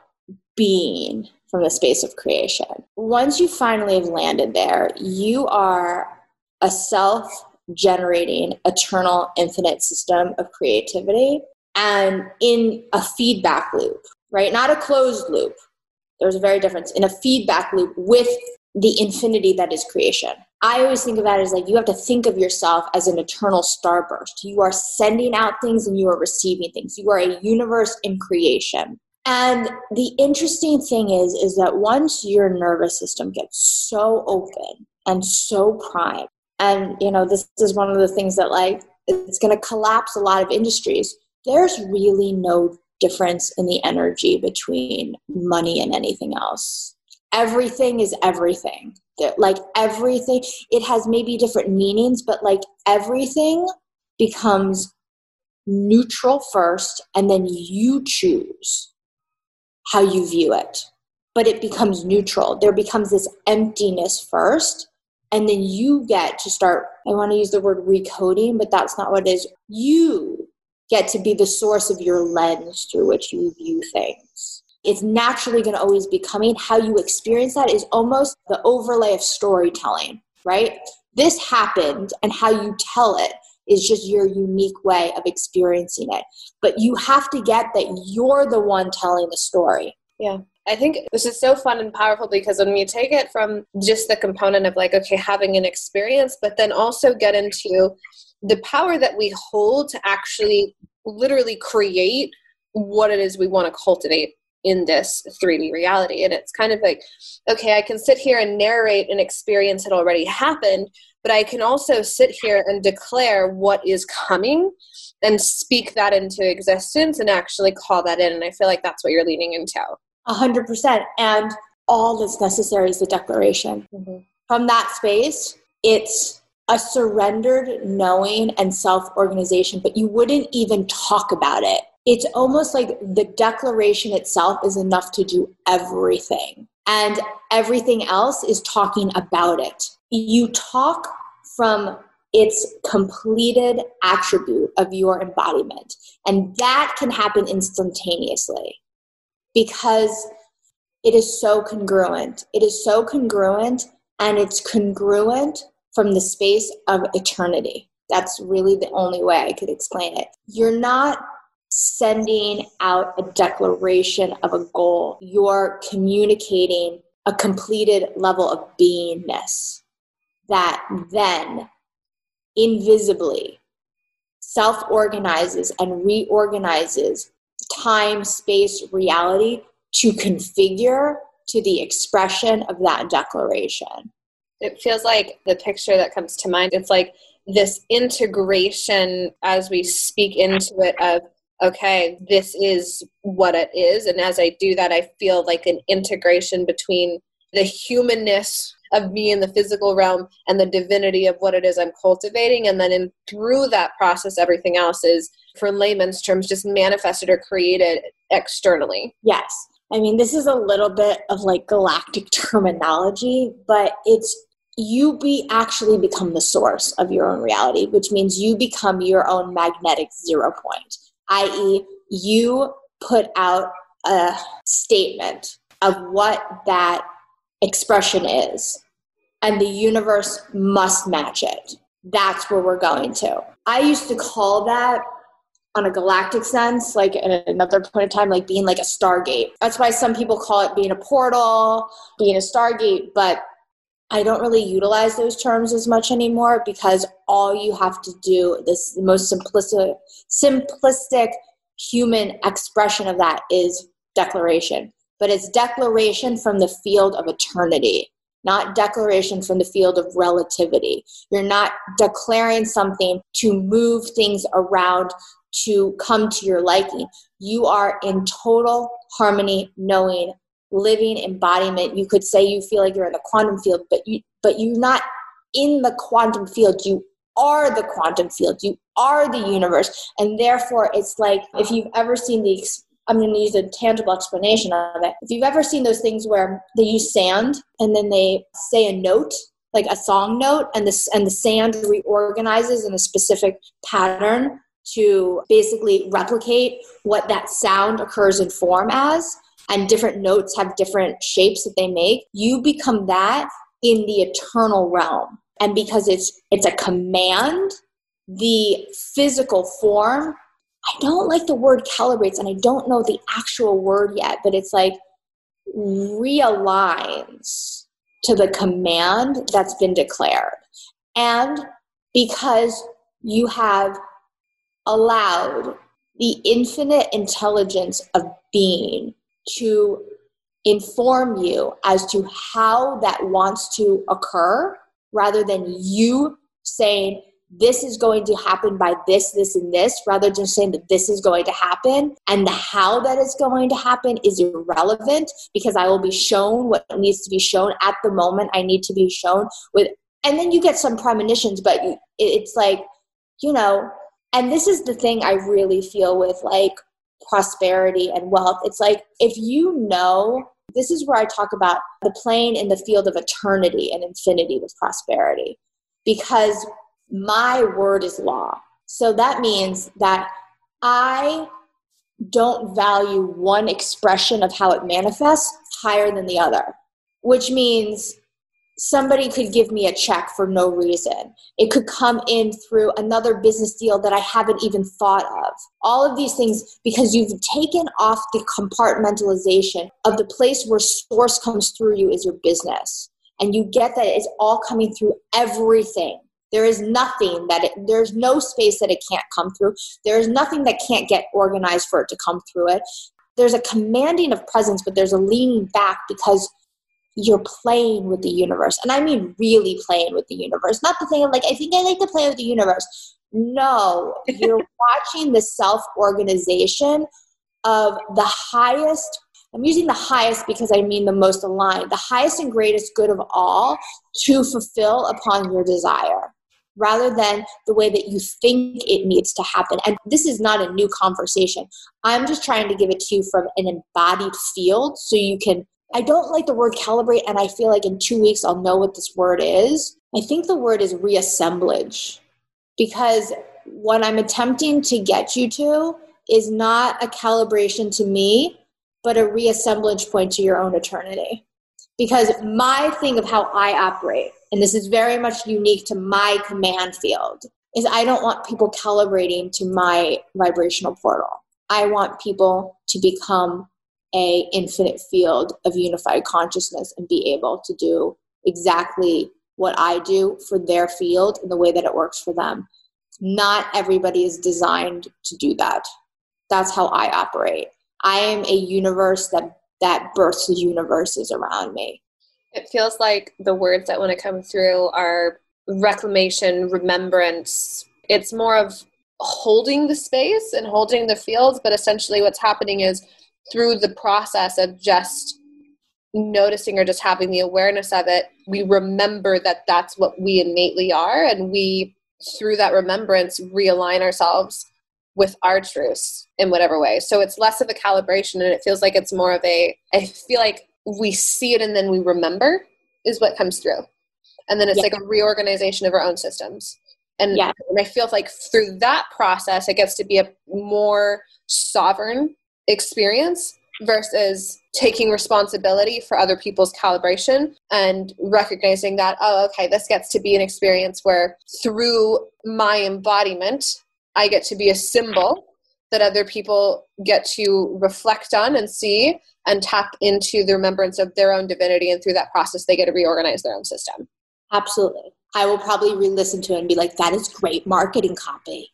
being from the space of creation, once you finally have landed there, you are a self-generating, eternal, infinite system of creativity and in a feedback loop, right? Not a closed loop. There's a very difference in a feedback loop with the infinity that is creation. I always think of that as like you have to think of yourself as an eternal starburst. You are sending out things and you are receiving things. You are a universe in creation. And the interesting thing is, is that once your nervous system gets so open and so primed, and, you know, this is one of the things that, like, it's going to collapse a lot of industries. There's really no difference in the energy between money and anything else. Everything is everything. Like, everything, it has maybe different meanings, but, like, everything becomes neutral first, and then you choose how you view it. But it becomes neutral. There becomes this emptiness first, and then you get to start, I want to use the word recoding, but that's not what it is. You get to be the source of your lens through which you view things. It's naturally going to always be coming. How you experience that is almost the overlay of storytelling, right? This happened, and how you tell it is just your unique way of experiencing it. But you have to get that you're the one telling the story. Yeah. I think this is so fun and powerful because when we take it from just the component of like, okay, having an experience, but then also get into the power that we hold to actually literally create what it is we want to cultivate in this three D reality. And it's kind of like, okay, I can sit here and narrate an experience that already happened, but I can also sit here and declare what is coming and speak that into existence and actually call that in. And I feel like that's what you're leaning into. A hundred percent. And all that's necessary is the declaration. Mm-hmm. From that space, it's a surrendered knowing and self-organization, but you wouldn't even talk about it. It's almost like the declaration itself is enough to do everything. And everything else is talking about it. You talk from its completed attribute of your embodiment. And that can happen instantaneously. Because it is so congruent. It is so congruent, and it's congruent from the space of eternity. That's really the only way I could explain it. You're not sending out a declaration of a goal. You're communicating a completed level of beingness that then invisibly self-organizes and reorganizes time, space, reality to configure to the expression of that declaration. It feels like the picture that comes to mind, it's like this integration as we speak into it of, okay, this is what it is. And as I do that, I feel like an integration between the humanness of me in the physical realm and the divinity of what it is I'm cultivating. And then in, through that process, everything else is, for layman's terms, just manifested or created externally. Yes. I mean, this is a little bit of like galactic terminology, but it's you be actually become the source of your own reality, which means you become your own magnetic zero point, that is you put out a statement of what that expression is, and the universe must match it. That's where we're going to. I used to call that, on a galactic sense, like at another point in time, like being like a stargate. That's why some people call it being a portal, being a stargate, but I don't really utilize those terms as much anymore because all you have to do, this the most simplistic, simplistic human expression of that is declaration. But it's declaration from the field of eternity, not declaration from the field of relativity. You're not declaring something to move things around to come to your liking. You are in total harmony, knowing, living embodiment. You could say you feel like you're in the quantum field, but you but you're not in the quantum field. You are the quantum field. You are the universe. And therefore, it's like if you've ever seen the, I'm going to use a tangible explanation of it. If you've ever seen those things where they use sand and then they say a note, like a song note, and the, and the sand reorganizes in a specific pattern to basically replicate what that sound occurs in form as, and different notes have different shapes that they make, you become that in the eternal realm. And because it's it's a command, the physical form, I don't like the word calibrates, and I don't know the actual word yet, but it's like realigns to the command that's been declared. And because you have allowed the infinite intelligence of being to inform you as to how that wants to occur, rather than you saying, this is going to happen by this, this, and this, rather than saying that this is going to happen, and the how that is going to happen is irrelevant because I will be shown what needs to be shown at the moment I need to be shown with. And then you get some premonitions, but it's like, you know, and this is the thing I really feel with like prosperity and wealth. It's like, if you know, this is where I talk about the playing in the field of eternity and infinity with prosperity, because my word is law. So that means that I don't value one expression of how it manifests higher than the other, which means somebody could give me a check for no reason. It could come in through another business deal that I haven't even thought of. All of these things, because you've taken off the compartmentalization of the place where source comes through you is your business. And you get that it's all coming through everything. There is nothing that it, there's no space that it can't come through. There is nothing that can't get organized for it to come through it. There's a commanding of presence, but there's a leaning back because you're playing with the universe. And I mean really playing with the universe. Not the thing of like, I think I like to play with the universe. No, you're watching the self-organization of the highest, I'm using the highest because I mean the most aligned, the highest and greatest good of all to fulfill upon your desire, rather than the way that you think it needs to happen. And this is not a new conversation. I'm just trying to give it to you from an embodied field so you can, I don't like the word calibrate, and I feel like in two weeks I'll know what this word is. I think the word is reassemblage, because what I'm attempting to get you to is not a calibration to me, but a reassemblage point to your own eternity. Because my thing of how I operate, and this is very much unique to my command field, is I don't want people calibrating to my vibrational portal. I want people to become a infinite field of unified consciousness and be able to do exactly what I do for their field in the way that it works for them. Not everybody is designed to do that. That's how I operate. I am a universe that, that births the universes around me. It feels like the words that want to come through are reclamation, remembrance. It's more of holding the space and holding the fields, but essentially what's happening is through the process of just noticing or just having the awareness of it, we remember that that's what we innately are, and we, through that remembrance, realign ourselves with our truths in whatever way. So it's less of a calibration, and it feels like it's more of a, I feel like we see it and then we remember is what comes through. And then it's yeah. like a reorganization of our own systems. And, yeah. and I feel like through that process, it gets to be a more sovereign experience versus taking responsibility for other people's calibration and recognizing that, oh, okay, this gets to be an experience where through my embodiment, I get to be a symbol that other people get to reflect on and see and tap into the remembrance of their own divinity. And through that process, they get to reorganize their own system. Absolutely. I will probably re-listen to it and be like, that is great marketing copy.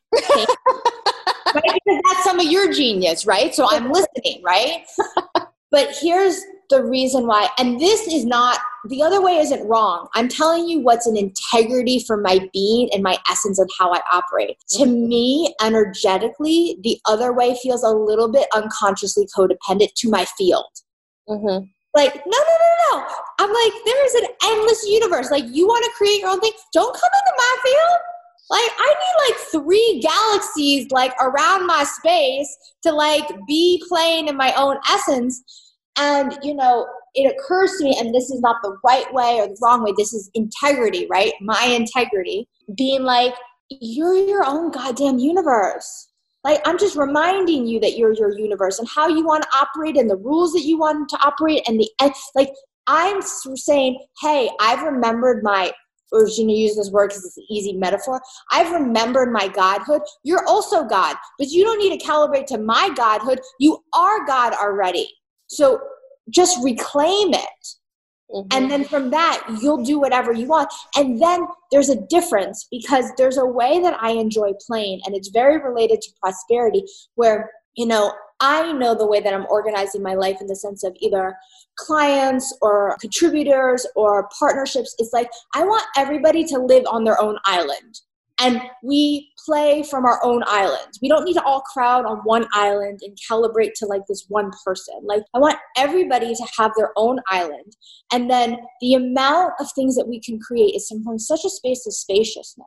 Right? Because that's some of your genius, right? So I'm listening, right? But here's the reason why, and this is not, the other way isn't wrong. I'm telling you what's an integrity for my being and my essence of how I operate. To me, energetically, the other way feels a little bit unconsciously codependent to my field. Mm-hmm. Like, no, no, no, no. I'm like, there's an endless universe. Like, you want to create your own thing? Don't come into my field. Like, I need like three galaxies like around my space to like be playing in my own essence. And, you know, it occurs to me, and this is not the right way or the wrong way. This is integrity, right? My integrity being like, you're your own goddamn universe. Like, I'm just reminding you that you're your universe and how you want to operate and the rules that you want to operate. And the, like, I'm saying, hey, I've remembered my, or should I use this word because it's an easy metaphor? I've remembered my godhood. You're also God, but you don't need to calibrate to my godhood. You are God already. So just reclaim it. Mm-hmm. And then from that, you'll do whatever you want. And then there's a difference, because there's a way that I enjoy playing, and it's very related to prosperity, where, you know, I know the way that I'm organizing my life in the sense of either clients or contributors or partnerships. It's like, I want everybody to live on their own island. And we play from our own island. We don't need to all crowd on one island and calibrate to like this one person. Like, I want everybody to have their own island. And then the amount of things that we can create is from such a space of spaciousness,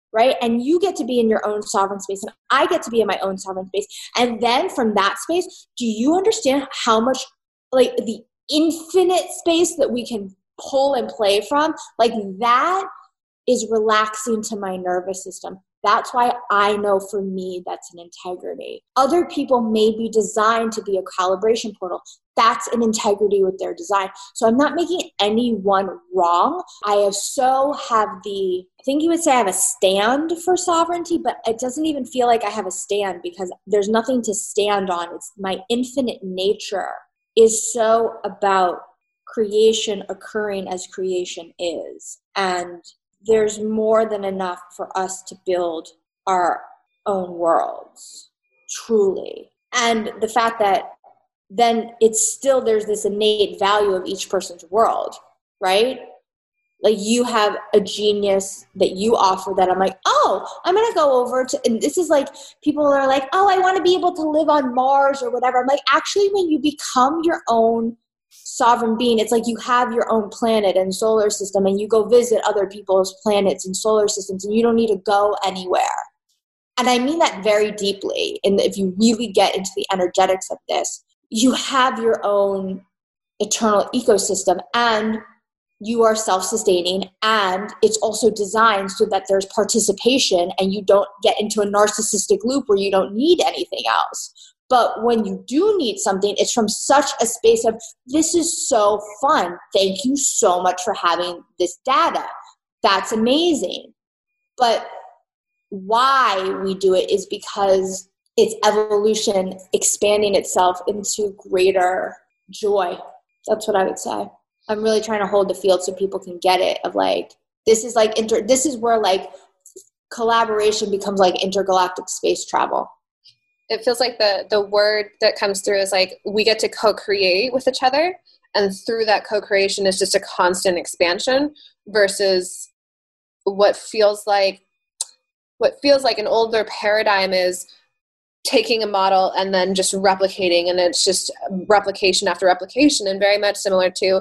right? And you get to be in your own sovereign space, and I get to be in my own sovereign space. And then from that space, do you understand how much, like, the infinite space that we can pull and play from? Like, that is relaxing to my nervous system. That's why I know for me that's an integrity. Other people may be designed to be a calibration portal. That's an integrity with their design. So I'm not making anyone wrong. I have so have the, I think you would say I have a stand for sovereignty, but it doesn't even feel like I have a stand because there's nothing to stand on. It's my infinite nature is so about creation occurring as creation is. And there's more than enough for us to build our own worlds, truly. And the fact that then it's still, there's this innate value of each person's world, right? Like, you have a genius that you offer that I'm like, oh, I'm going to go over to, and this is like, people are like, oh, I want to be able to live on Mars or whatever. I'm like, actually, when you become your own sovereign being, it's like you have your own planet and solar system, and you go visit other people's planets and solar systems, and you don't need to go anywhere. And I mean that very deeply. And if you really get into the energetics of this, you have your own eternal ecosystem, and you are self-sustaining, and it's also designed so that there's participation and you don't get into a narcissistic loop where you don't need anything else. But when you do need something, it's from such a space of, this is so fun. Thank you so much for having this data. That's amazing. But why we do it is because it's evolution expanding itself into greater joy. That's what I would say. I'm really trying to hold the field so people can get it of like, this is like, inter- this is where like collaboration becomes like intergalactic space travel. It feels like the the word that comes through is like, we get to co-create with each other, and through that co-creation is just a constant expansion versus what feels like what feels like an older paradigm is taking a model and then just replicating, and it's just replication after replication, and very much similar to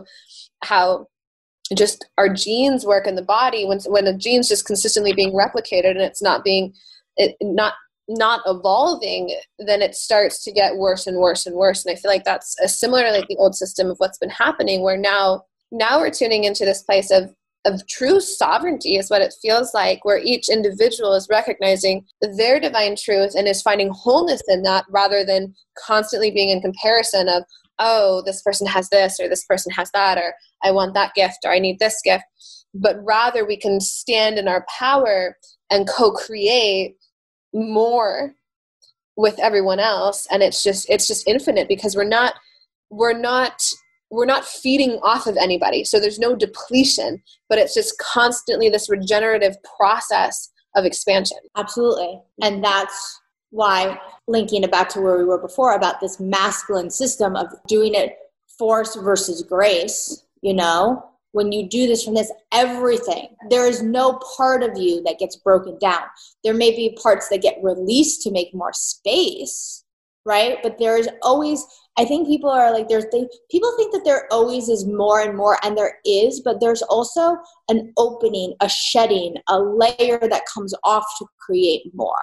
how just our genes work in the body. When when a gene's just consistently being replicated and it's not being it not not evolving, then it starts to get worse and worse and worse. And I feel like that's a similar, like the old system of what's been happening, where now now we're tuning into this place of of true sovereignty is what it feels like, where each individual is recognizing their divine truth and is finding wholeness in that, rather than constantly being in comparison of, oh, this person has this or this person has that, or I want that gift or I need this gift. But rather we can stand in our power and co-create more with everyone else. And it's just it's just infinite, because we're not we're not we're not feeding off of anybody. So there's no depletion, but it's just constantly this regenerative process of expansion. Absolutely. And that's why, linking it back to where we were before about this masculine system of doing it force versus grace, you know, when you do this from this, everything, there is no part of you that gets broken down. There may be parts that get released to make more space, right? But there is always, I think people are like, there's, they, people think that there always is more and more, and there is, but there's also an opening, a shedding, a layer that comes off to create more.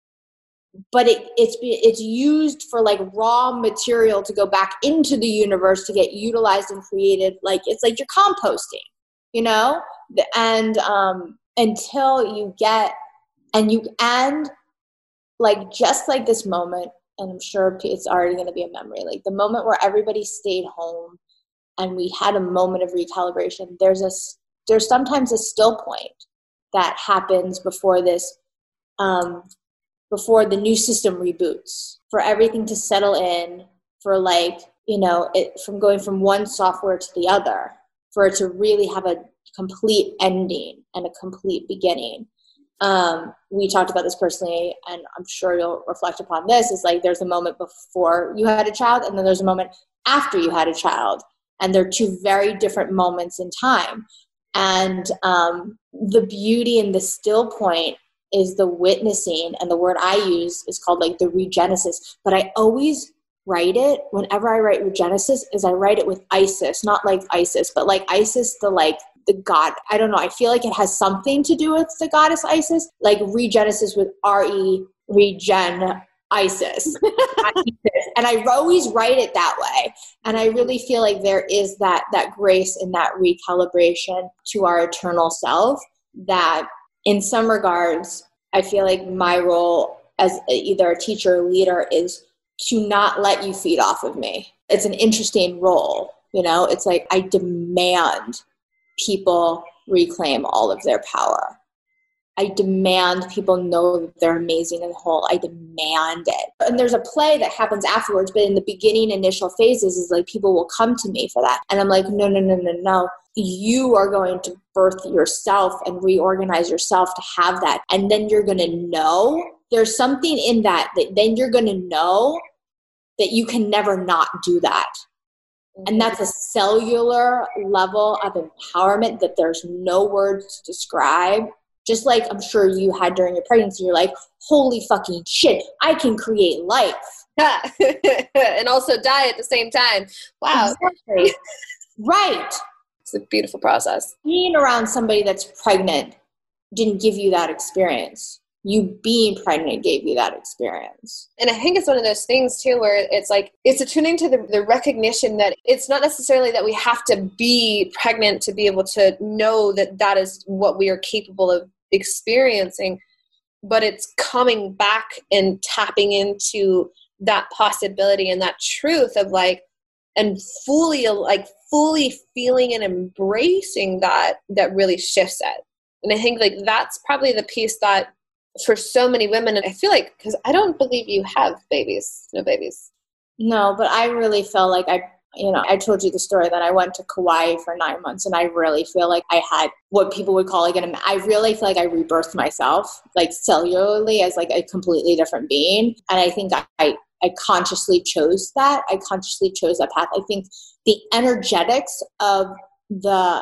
But it, it's it's used for like raw material to go back into the universe to get utilized and created. Like, it's like you're composting, you know? And um, until you get, and you, and like, just like this moment, and I'm sure it's already going to be a memory, like the moment where everybody stayed home and we had a moment of recalibration, there's a, there's sometimes a still point that happens before this, um, before the new system reboots, for everything to settle in, for like, you know, it, from going from one software to the other, for it to really have a complete ending and a complete beginning. Um, we talked about this personally, and I'm sure you'll reflect upon this, is like, there's a moment before you had a child, and then there's a moment after you had a child. And they're two very different moments in time. And um, the beauty in the still point is the witnessing, and the word I use is called like the regenesis. But I always write it, whenever I write regenesis, is I write it with Isis, not like Isis, but like Isis, the like the god. I don't know. I feel like it has something to do with the goddess Isis, like regenesis with R E, regen Isis. And I always write it that way. And I really feel like there is that, that grace and that recalibration to our eternal self that in some regards, I feel like my role as either a teacher or leader is to not let you feed off of me. It's an interesting role. You know, it's like I demand people reclaim all of their power. I demand people know that they're amazing and whole. I demand it. And there's a play that happens afterwards, but in the beginning initial phases is like people will come to me for that. And I'm like, no, no, no, no, no. You are going to birth yourself and reorganize yourself to have that. And then you're going to know there's something in that, that then you're going to know that you can never not do that. And that's a cellular level of empowerment that there's no words to describe. Just like I'm sure you had during your pregnancy, you're like, holy fucking shit, I can create life. And also die at the same time. Wow. Exactly. Right. It's a beautiful process. Being around somebody that's pregnant didn't give you that experience. You being pregnant gave you that experience. And I think it's one of those things too, where it's like, it's attuning to the, the recognition that it's not necessarily that we have to be pregnant to be able to know that that is what we are capable of experiencing, but it's coming back and tapping into that possibility and that truth of like, and fully like fully feeling and embracing that, that really shifts it. And I think like that's probably the piece that for so many women, and I feel like, because I don't believe you have babies, no babies. No, but I really felt like I, you know, I told you the story that I went to Kauai for nine months and I really feel like I had what people would call like an, I really feel like I rebirthed myself, like cellularly as like a completely different being. And I think I, I, I consciously chose that. I consciously chose that path. I think the energetics of the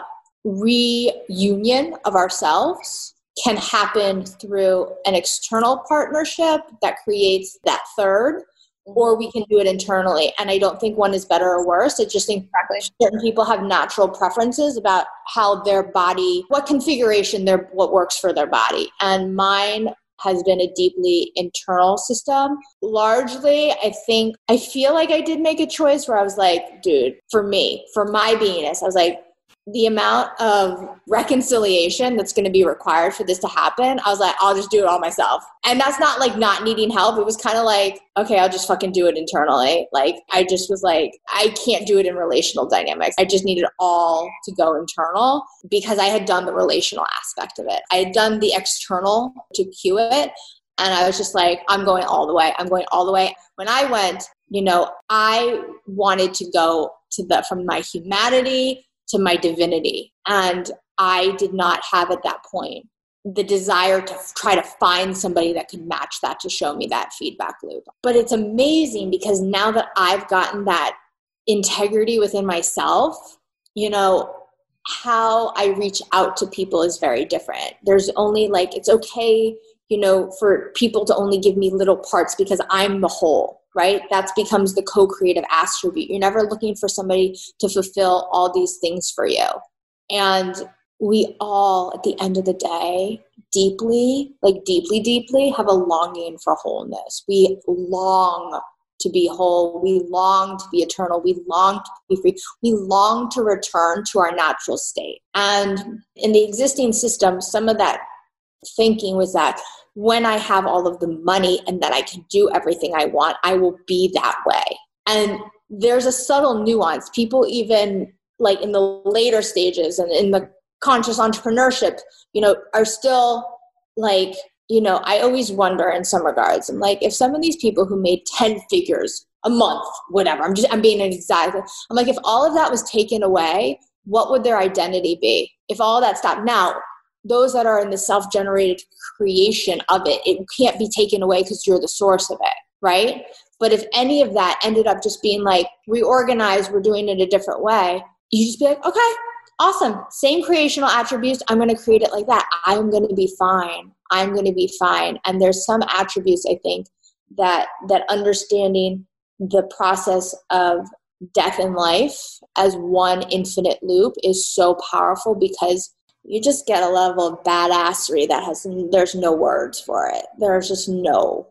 reunion of ourselves can happen through an external partnership that creates that third, or we can do it internally. And I don't think one is better or worse. I just think certain people have natural preferences about how their body, what configuration their, what works for their body. And mine has been a deeply internal system. Largely, I think, I feel like I did make a choice where I was like, dude, for me, for my beingness, I was like, the amount of reconciliation that's going to be required for this to happen, I was like, I'll just do it all myself. And that's not like not needing help. It was kind of like, okay, I'll just fucking do it internally. Like, I just was like, I can't do it in relational dynamics. I just needed all to go internal because I had done the relational aspect of it. I had done the external to cue it. And I was just like, I'm going all the way. I'm going all the way. When I went, you know, I wanted to go to the, from my humanity to my divinity. And I did not have at that point the desire to try to find somebody that could match that to show me that feedback loop. But it's amazing because now that I've gotten that integrity within myself, you know, how I reach out to people is very different. There's only like, it's okay, you know, for people to only give me little parts because I'm the whole. Right? That becomes the co-creative attribute. You're never looking for somebody to fulfill all these things for you. And we all, at the end of the day, deeply, like deeply, deeply have a longing for wholeness. We long to be whole. We long to be eternal. We long to be free. We long to return to our natural state. And in the existing system, some of that thinking was that when I have all of the money and that I can do everything I want, I will be that way. And there's a subtle nuance. People even like in the later stages and in the conscious entrepreneurship, you know, are still like, you know, I always wonder in some regards, I'm like, if some of these people who made ten figures a month, whatever, I'm just, I'm being an exact, I'm like, if all of that was taken away, what would their identity be? If all that stopped now, those that are in the self-generated creation of it, it can't be taken away because you're the source of it, right? But if any of that ended up just being like, reorganized, we're doing it a different way, you just be like, okay, awesome. Same creational attributes. I'm going to create it like that. I'm going to be fine. I'm going to be fine. And there's some attributes, I think, that that understanding the process of death and life as one infinite loop is so powerful, because you just get a level of badassery that has, there's no words for it. There's just no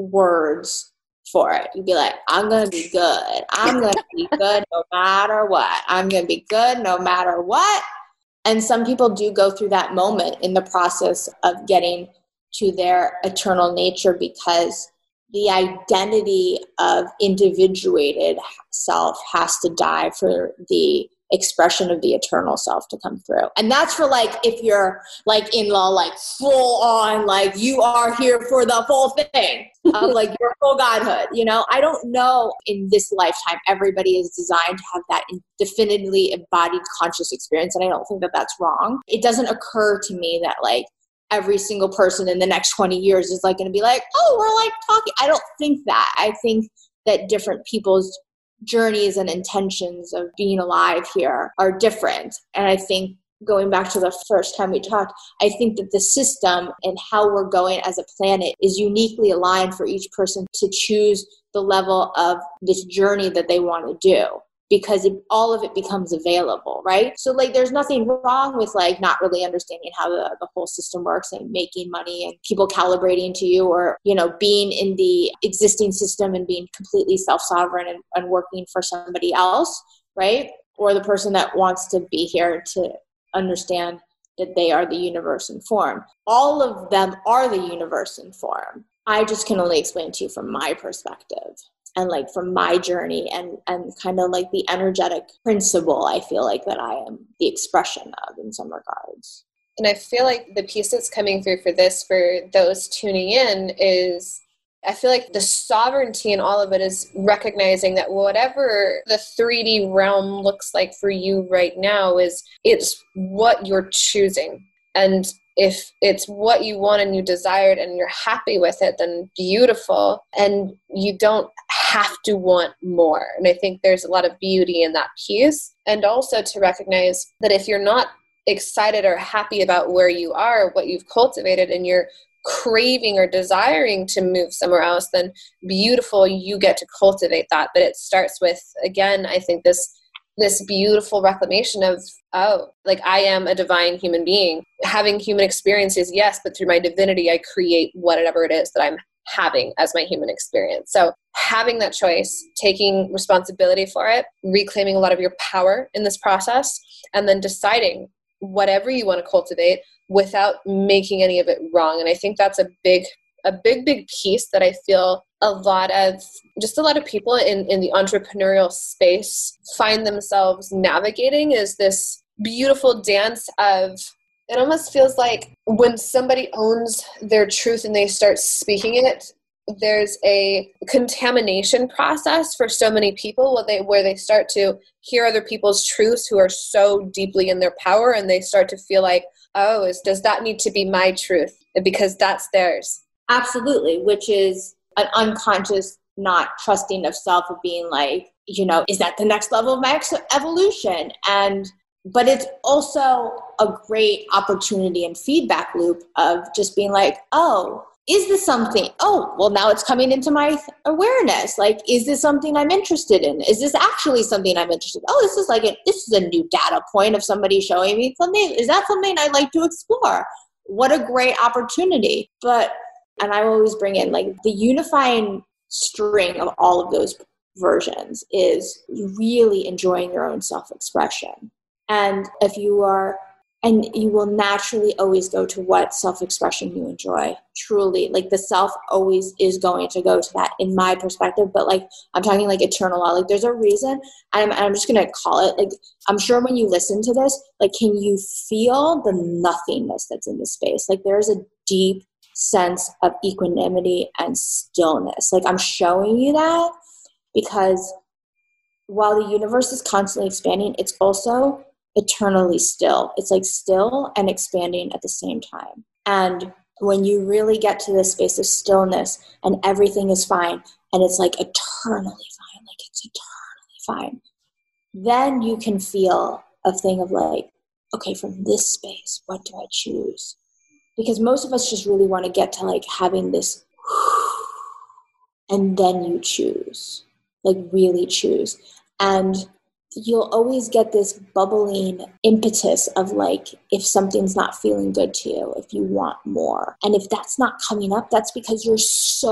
words for it. You'd be like, I'm going to be good. I'm going to be good no matter what. I'm going to be good no matter what. And some people do go through that moment in the process of getting to their eternal nature, because the identity of individuated self has to die for the expression of the eternal self to come through. And that's for like, if you're like in law, like full on, like you are here for the full thing of like your full godhood. You know, I don't know in this lifetime, everybody is designed to have that definitively embodied conscious experience. And I don't think that that's wrong. It doesn't occur to me that like every single person in the next twenty years is like going to be like, oh, we're like talking. I don't think that. I think that different people's journeys and intentions of being alive here are different. And I think going back to the first time we talked, I think that the system and how we're going as a planet is uniquely aligned for each person to choose the level of this journey that they want to do, because it, all of it becomes available, right? So like there's nothing wrong with like not really understanding how the, the whole system works and making money and people calibrating to you, or, you know, being in the existing system and being completely self-sovereign and, and working for somebody else, right? Or the person that wants to be here to understand that they are the universe in form. All of them are the universe in form. I just can only explain to you from my perspective. And like from my journey and, and kind of like the energetic principle, I feel like that I am the expression of in some regards. And I feel like the piece that's coming through for this, for those tuning in, is I feel like the sovereignty in all of it is recognizing that whatever the three D realm looks like for you right now is it's what you're choosing. And if it's what you want and you desired and you're happy with it, then beautiful. And you don't have to want more. And I think there's a lot of beauty in that piece. And also to recognize that if you're not excited or happy about where you are, what you've cultivated, and you're craving or desiring to move somewhere else, then beautiful, you get to cultivate that. But it starts with, again, I think this this beautiful reclamation of, oh, like I am a divine human being. Having human experiences, yes, but through my divinity, I create whatever it is that I'm having as my human experience. So having that choice, taking responsibility for it, reclaiming a lot of your power in this process, and then deciding whatever you want to cultivate without making any of it wrong. And I think that's a big, a big, big piece that I feel a lot of, just a lot of people in, in the entrepreneurial space find themselves navigating, is this beautiful dance of, it almost feels like when somebody owns their truth and they start speaking it, there's a contamination process for so many people where they, where they start to hear other people's truths who are so deeply in their power, and they start to feel like, oh, is, does that need to be my truth? Because that's theirs. Absolutely, which is an unconscious not trusting of self, of being like, you know, is that the next level of my ex- evolution? And but it's also a great opportunity and feedback loop of just being like, oh, is this something? Oh, well, now it's coming into my awareness. Like, is this something I'm interested in? Is this actually something I'm interested in? Oh, this is like a, this is a new data point of somebody showing me something. Is that something I'd like to explore? What a great opportunity. But, and I always bring in like the unifying string of all of those versions is really enjoying your own self-expression. And if you are, and you will naturally always go to what self-expression you enjoy, truly. Like the self always is going to go to that in my perspective, but like I'm talking like eternal law. Like there's a reason, and I'm, I'm just going to call it, like I'm sure when you listen to this, like can you feel the nothingness that's in the space? Like there's a deep sense of equanimity and stillness. Like I'm showing you that because while the universe is constantly expanding, it's also eternally still. It's like still and expanding at the same time. And when you really get to this space of stillness and everything is fine and it's like eternally fine, like it's eternally fine, then you can feel a thing of like, okay, from this space, what do I choose? Because most of us just really want to get to like having this and then you choose, like really choose. And you'll always get this bubbling impetus of like, if something's not feeling good to you, if you want more. And if that's not coming up, that's because you're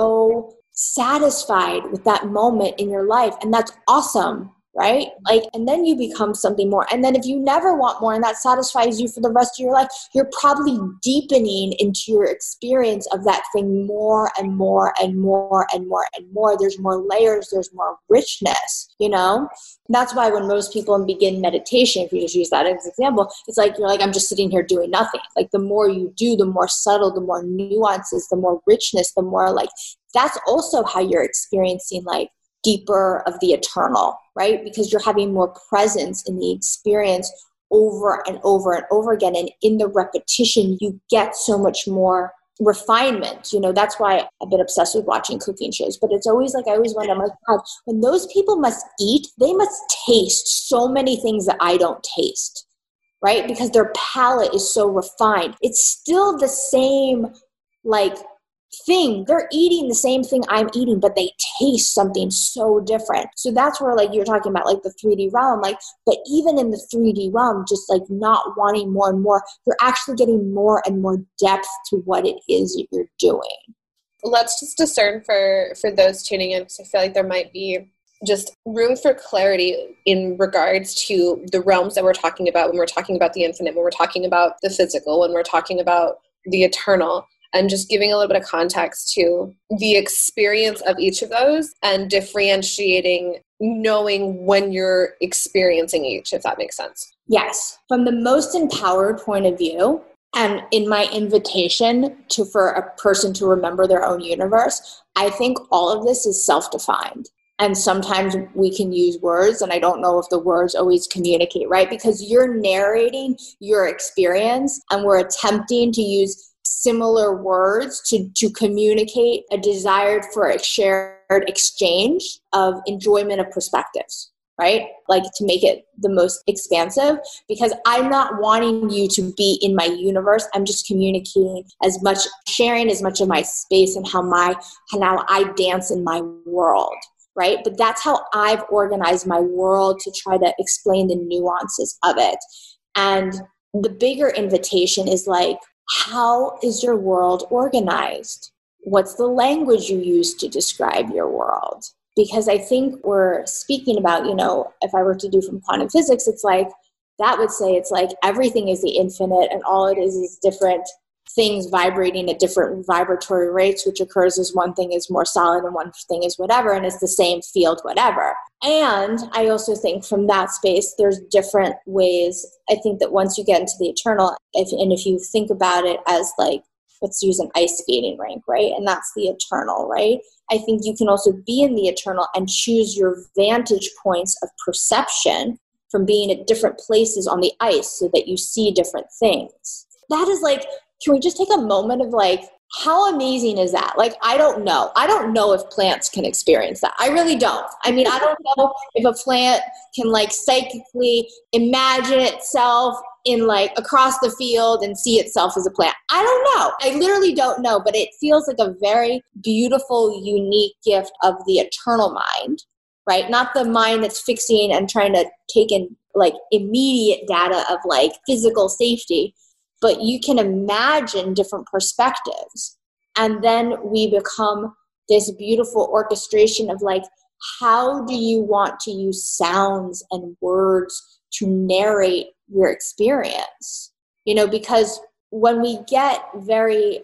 so satisfied with that moment in your life. And that's awesome, right? Like, and then you become something more. And then if you never want more and that satisfies you for the rest of your life, you're probably deepening into your experience of that thing more and more and more and more and more. There's more layers, there's more richness, you know? That's why when most people begin meditation, if you just use that as an example, it's like, you're like, I'm just sitting here doing nothing. Like the more you do, the more subtle, the more nuances, the more richness, the more like, that's also how you're experiencing like deeper of the eternal, right? Because you're having more presence in the experience over and over and over again. And in the repetition, you get so much more refinement. You know, that's why I've been obsessed with watching cooking shows. But it's always like, I always wonder, I'm like, God, when those people must eat, they must taste so many things that I don't taste, right? Because their palate is so refined. It's still the same, like, thing. They're eating the same thing I'm eating, but they taste something so different. So that's where like you're talking about like the three D realm, like, but even in the three D realm, just like not wanting more and more, you're actually getting more and more depth to what it is that you're doing. Let's just discern for, for those tuning in, because I feel like there might be just room for clarity in regards to the realms that we're talking about when we're talking about the infinite, when we're talking about the physical, when we're talking about the eternal. And just giving a little bit of context to the experience of each of those and differentiating, knowing when you're experiencing each, if that makes sense. Yes. From the most empowered point of view, and in my invitation to for a person to remember their own universe, I think all of this is self-defined. And sometimes we can use words, and I don't know if the words always communicate, right? Because you're narrating your experience, and we're attempting to use similar words to, to communicate a desire for a shared exchange of enjoyment of perspectives, right? Like to make it the most expansive, because I'm not wanting you to be in my universe. I'm just communicating as much, sharing as much of my space and how my, how I dance in my world, right? But that's how I've organized my world to try to explain the nuances of it. And the bigger invitation is like, how is your world organized? What's the language you use to describe your world? Because I think we're speaking about, you know, if I were to do from quantum physics, it's like, that would say it's like everything is the infinite and all it is is different things vibrating at different vibratory rates, which occurs as one thing is more solid and one thing is whatever, and it's the same field, whatever. And I also think from that space, there's different ways. I think that once you get into the eternal, if, and if you think about it as like, let's use an ice skating rink, right? And that's the eternal, right? I think you can also be in the eternal and choose your vantage points of perception from being at different places on the ice so that you see different things. That is like, can we just take a moment of like, how amazing is that? Like, I don't know. I don't know if plants can experience that. I really don't. I mean, I don't know if a plant can like psychically imagine itself in like across the field and see itself as a plant. I don't know. I literally don't know, but it feels like a very beautiful, unique gift of the eternal mind, right? Not the mind that's fixing and trying to take in like immediate data of like physical safety, but you can imagine different perspectives. And then we become this beautiful orchestration of like, how do you want to use sounds and words to narrate your experience? You know, because when we get very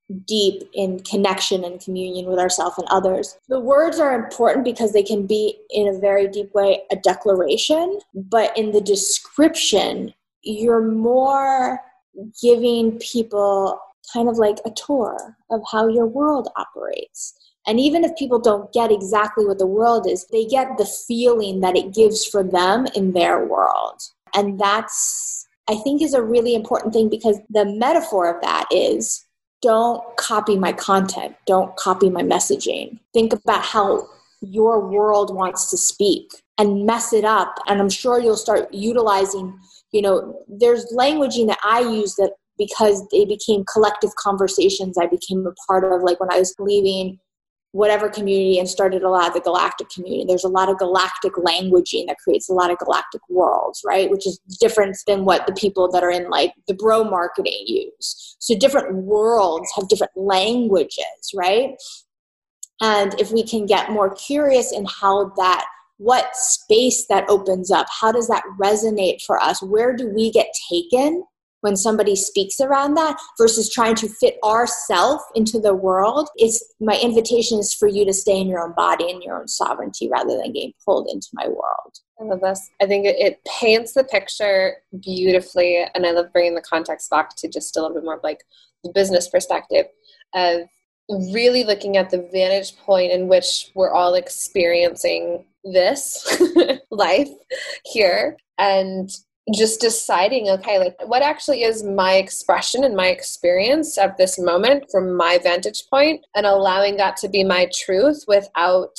deep in connection and communion with ourselves and others, the words are important because they can be in a very deep way a declaration, but in the description, you're more giving people kind of like a tour of how your world operates. And even if people don't get exactly what the world is, they get the feeling that it gives for them in their world. And that's, I think, is a really important thing, because the metaphor of that is, don't copy my content. Don't copy my messaging. Think about how your world wants to speak and mess it up. And I'm sure you'll start utilizing, you know, there's languaging that I use that because they became collective conversations I became a part of, like when I was leaving whatever community and started a lot of the galactic community. There's a lot of galactic languaging that creates a lot of galactic worlds, right? Which is different than what the people that are in like the bro marketing use. So different worlds have different languages, right? And if we can get more curious in how that, what space that opens up, how does that resonate for us? Where do we get taken when somebody speaks around that versus trying to fit ourself into the world? It's my invitation is for you to stay in your own body and your own sovereignty rather than getting pulled into my world. I love this. I think it, it paints the picture beautifully. And I love bringing the context back to just a little bit more of like the business perspective of really looking at the vantage point in which we're all experiencing this life here and just deciding, okay, like what actually is my expression and my experience at this moment from my vantage point, and allowing that to be my truth without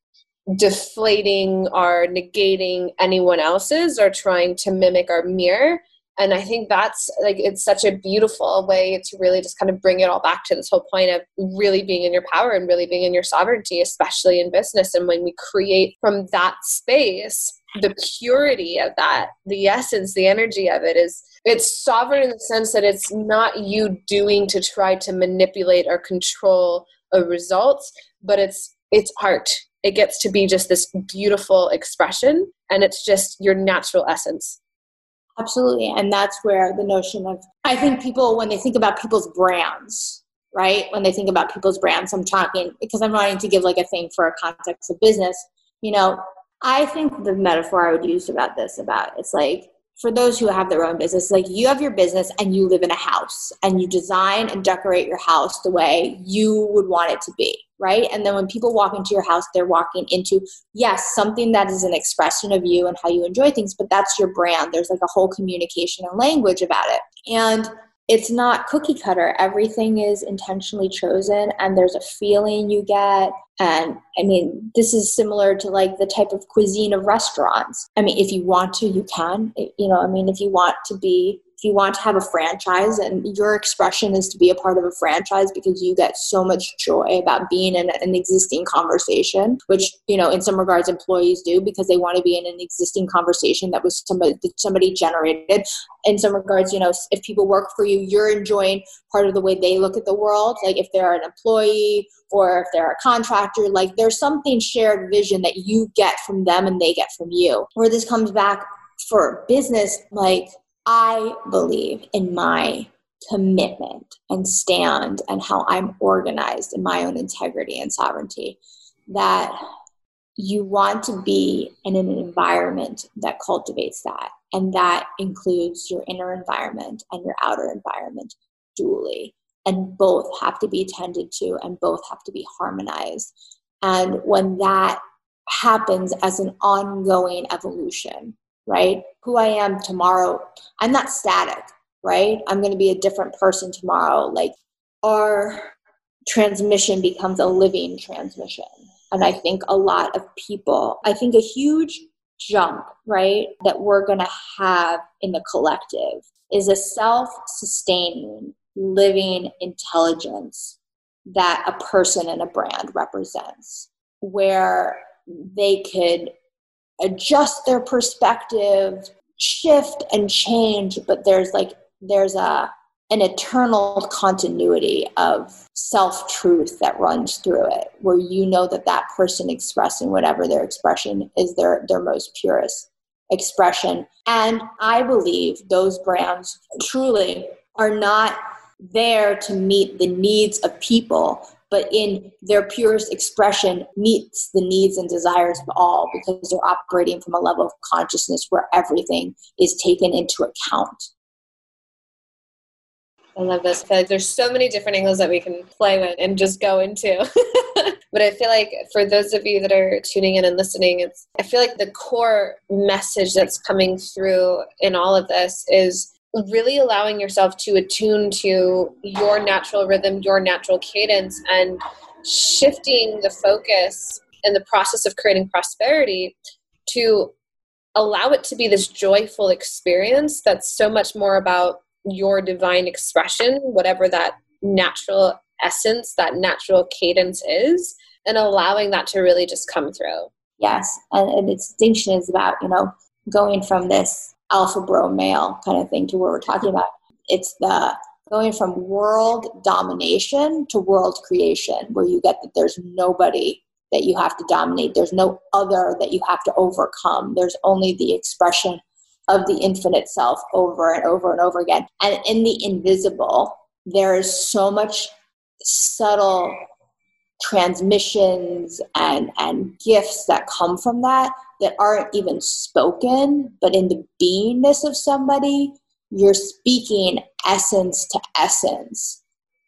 deflating or negating anyone else's or trying to mimic or mirror. And I think that's like, it's such a beautiful way to really just kind of bring it all back to this whole point of really being in your power and really being in your sovereignty, especially in business. And when we create from that space, the purity of that, the essence, the energy of it is, it's sovereign in the sense that it's not you doing to try to manipulate or control a result, but it's, it's art. It gets to be just this beautiful expression, and it's just your natural essence. Absolutely. And that's where the notion of, I think people, when they think about people's brands, right? When they think about people's brands, I'm talking, because I'm wanting to give like a thing for a context of business, you know, I think the metaphor I would use about this, about it's like, for those who have their own business, like you have your business and you live in a house and you design and decorate your house the way you would want it to be, right? And then when people walk into your house, they're walking into, yes, something that is an expression of you and how you enjoy things, but that's your brand. There's like a whole communication and language about it. And it's not cookie cutter. Everything is intentionally chosen, and there's a feeling you get. And I mean, this is similar to like the type of cuisine of restaurants. I mean, if you want to, you can, you know, I mean, if you want to be, if you want to have a franchise and your expression is to be a part of a franchise because you get so much joy about being in an existing conversation, which, you know, in some regards employees do because they want to be in an existing conversation that was somebody, that somebody generated. In some regards, you know, if people work for you, you're enjoying part of the way they look at the world. Like if they're an employee or if they're a contractor, like there's something shared vision that you get from them and they get from you. Where this comes back for business, like I believe in my commitment and stand and how I'm organized in my own integrity and sovereignty, that you want to be in an environment that cultivates that. And that includes your inner environment and your outer environment dually. And both have to be tended to and both have to be harmonized. And when that happens as an ongoing evolution, right? Who I am tomorrow, I'm not static, right? I'm going to be a different person tomorrow. Like our transmission becomes a living transmission. And I think a lot of people, I think a huge jump, right, that we're going to have in the collective is a self-sustaining, living intelligence that a person and a brand represents, where they could adjust their perspective, shift and change, but there's like, there's a, an eternal continuity of self-truth that runs through it, where you know that that person expressing whatever their expression is their, their most purest expression. And I believe those brands truly are not there to meet the needs of people, but in their purest expression meets the needs and desires of all, because they're operating from a level of consciousness where everything is taken into account. I love this. I feel like there's so many different angles that we can play with and just go into. But I feel like for those of you that are tuning in and listening, it's, I feel like the core message that's coming through in all of this is really allowing yourself to attune to your natural rhythm, your natural cadence, and shifting the focus in the process of creating prosperity to allow it to be this joyful experience that's so much more about your divine expression, whatever that natural essence, that natural cadence is, and allowing that to really just come through. Yes. And, and the distinction is about, you know, going from this alpha bro male kind of thing to where we're talking about. It's the going from world domination to world creation, where you get that there's nobody that you have to dominate. There's no other that you have to overcome. There's only the expression of the infinite self over and over and over again. And in the invisible, there is so much subtle transmissions and, and gifts that come from that that aren't even spoken, but in the beingness of somebody, you're speaking essence to essence,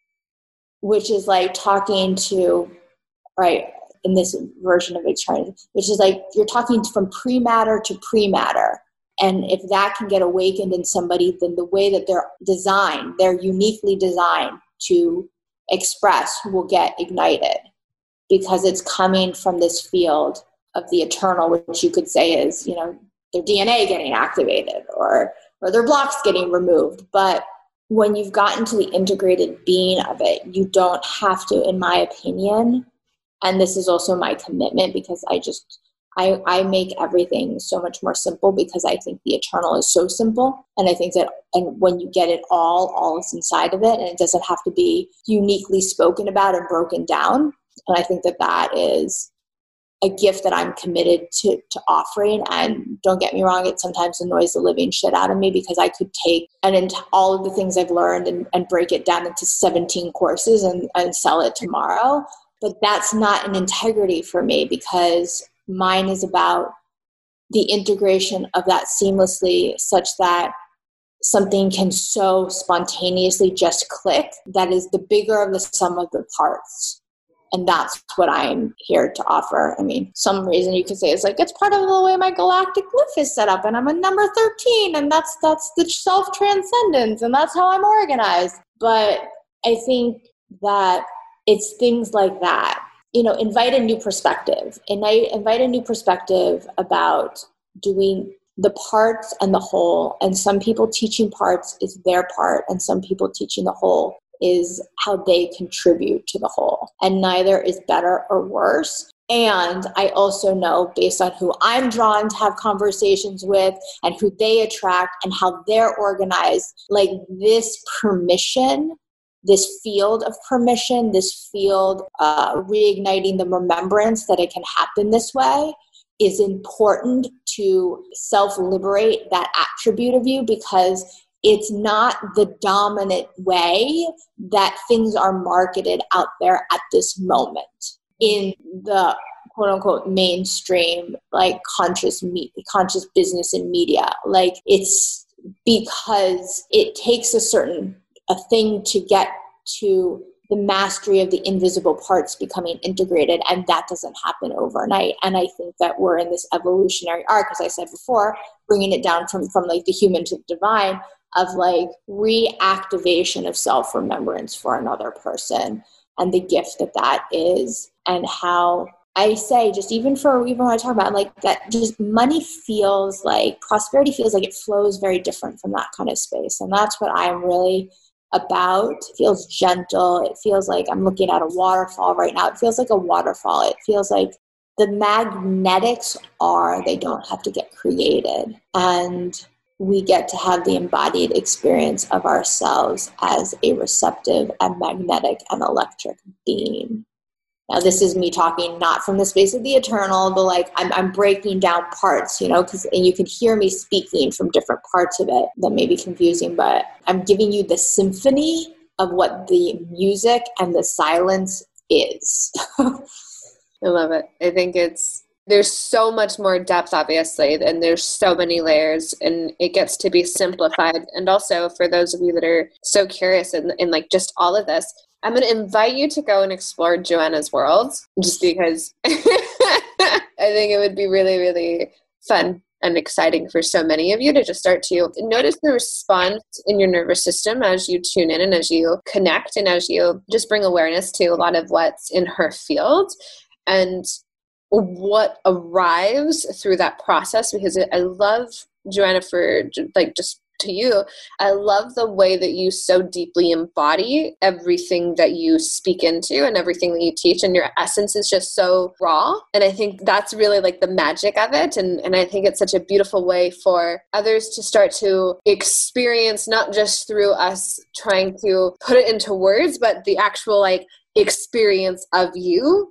which is like talking to, right, in this version of eternity, which is like you're talking from pre-matter to pre-matter. And if that can get awakened in somebody, then the way that they're designed, they're uniquely designed to express will get ignited, because it's coming from this field of the eternal, which you could say is, you know, their D N A getting activated or or their blocks getting removed. But when you've gotten to the integrated being of it, you don't have to, in my opinion, and this is also my commitment, because I just, I, I make everything so much more simple, because I think the eternal is so simple. And I think that, and when you get it all, all is inside of it, and it doesn't have to be uniquely spoken about and broken down. And I think that that is a gift that I'm committed to, to offering. And don't get me wrong, it sometimes annoys the living shit out of me, because I could take and into all of the things I've learned and, and break it down into seventeen courses and, and sell it tomorrow. But that's not an integrity for me, because mine is about the integration of that seamlessly, such that something can so spontaneously just click. That is the bigger of the sum of the parts. And that's what I'm here to offer. I mean, some reason you could say it's like, it's part of the way my galactic glyph is set up, and I'm a number thirteen, and that's that's the self-transcendence, and that's how I'm organized. But I think that it's things like that. You know, invite a new perspective. And I invite a new perspective about doing the parts and the whole. And some people teaching parts is their part, and some people teaching the whole is how they contribute to the whole. And neither is better or worse. And I also know, based on who I'm drawn to have conversations with and who they attract and how they're organized, like this permission, this field of permission, this field uh, reigniting the remembrance that it can happen this way is important to self-liberate that attribute of you, because it's not the dominant way that things are marketed out there at this moment in the quote unquote mainstream, like conscious me- conscious business and media. Like, it's because it takes a certain a thing to get to the mastery of the invisible parts becoming integrated, and that doesn't happen overnight. And I think that we're in this evolutionary arc, as I said before, bringing it down from, from like the human to the divine, of like reactivation of self-remembrance for another person, and the gift that that is, and how I say, just even for, even when I talk about like that, just money feels like, prosperity feels like it flows very different from that kind of space. And that's what I'm really about. It feels gentle. It feels like I'm looking at a waterfall right now. It feels like a waterfall. It feels like the magnetics are, they don't have to get created. And we get to have the embodied experience of ourselves as a receptive and magnetic and electric being. Now, this is me talking not from the space of the eternal, but like I'm, I'm breaking down parts, you know, because and you can hear me speaking from different parts of it. That may be confusing, but I'm giving you the symphony of what the music and the silence is. I love it. I think it's, there's so much more depth, obviously, and there's so many layers, and it gets to be simplified. And also, for those of you that are so curious in, in like just all of this, I'm going to invite you to go and explore Joanna's world, just because I think it would be really, really fun and exciting for so many of you to just start to notice the response in your nervous system as you tune in and as you connect and as you just bring awareness to a lot of what's in her field. And what arrives through that process, because I love Joanna for like just to you. I love the way that you so deeply embody everything that you speak into and everything that you teach, and your essence is just so raw. And I think that's really like the magic of it. And, and I think it's such a beautiful way for others to start to experience, not just through us trying to put it into words, but the actual like experience of you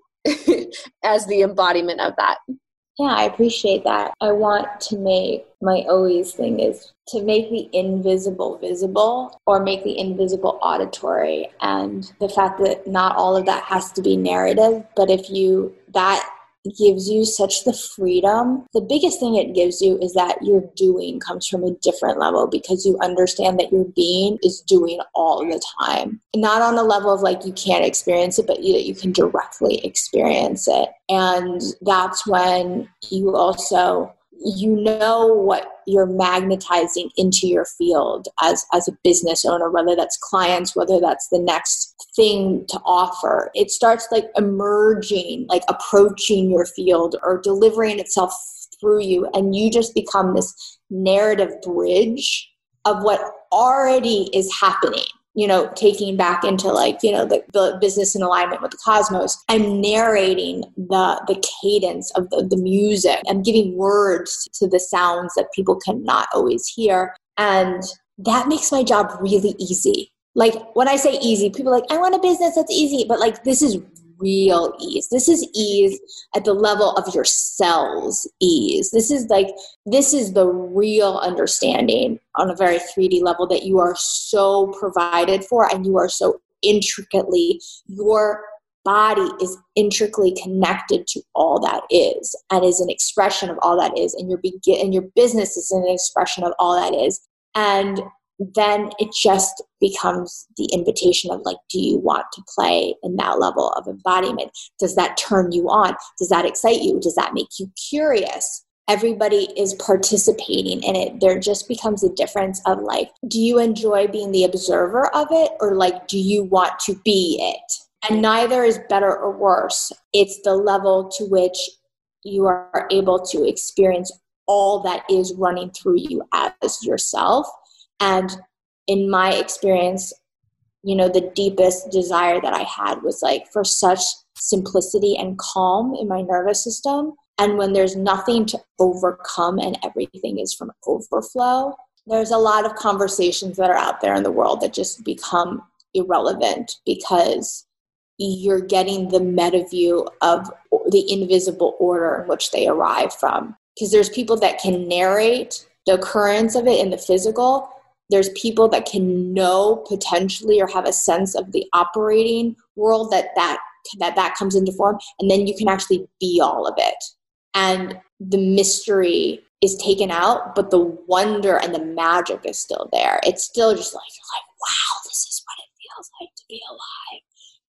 as the embodiment of that. Yeah, I appreciate that. I want to make, my always thing is to make the invisible visible, or make the invisible auditory. And the fact that not all of that has to be narrative, but if you, that gives you such the freedom. The biggest thing it gives you is that your doing comes from a different level, because you understand that your being is doing all the time. Not on a level of like you can't experience it, but you, you can directly experience it. And that's when you also, you know what you're magnetizing into your field as, as a business owner, whether that's clients, whether that's the next thing to offer. It starts like emerging, like approaching your field or delivering itself through you. And you just become this narrative bridge of what already is happening. You know, taking back into like, you know, the, the business in alignment with the cosmos. I'm narrating the the cadence of the, the music. I'm giving words to the sounds that people cannot always hear. And that makes my job really easy. Like when I say easy, people are like, I want a business that's easy. But like, this is real ease. This is ease at the level of your cells ease. This is like, this is the real understanding on a very three D level that you are so provided for, and you are so intricately, your body is intricately connected to all that is, and is an expression of all that is. And your begin and your business is an expression of all that is. And then it just becomes the invitation of like, do you want to play in that level of embodiment? Does that turn you on? Does that excite you? Does that make you curious? Everybody is participating in it. There just becomes a difference of like, do you enjoy being the observer of it, or like, do you want to be it? And neither is better or worse. It's the level to which you are able to experience all that is running through you as yourself. And in my experience, you know, the deepest desire that I had was like for such simplicity and calm in my nervous system. And when there's nothing to overcome and everything is from overflow, there's a lot of conversations that are out there in the world that just become irrelevant, because you're getting the meta view of the invisible order in which they arrive from. Because there's people that can narrate the occurrence of it in the physical. There's people that can know potentially or have a sense of the operating world that that, that that comes into form. And then you can actually be all of it. And the mystery is taken out, but the wonder and the magic is still there. It's still just like, you're like, wow, this is what it feels like to be alive.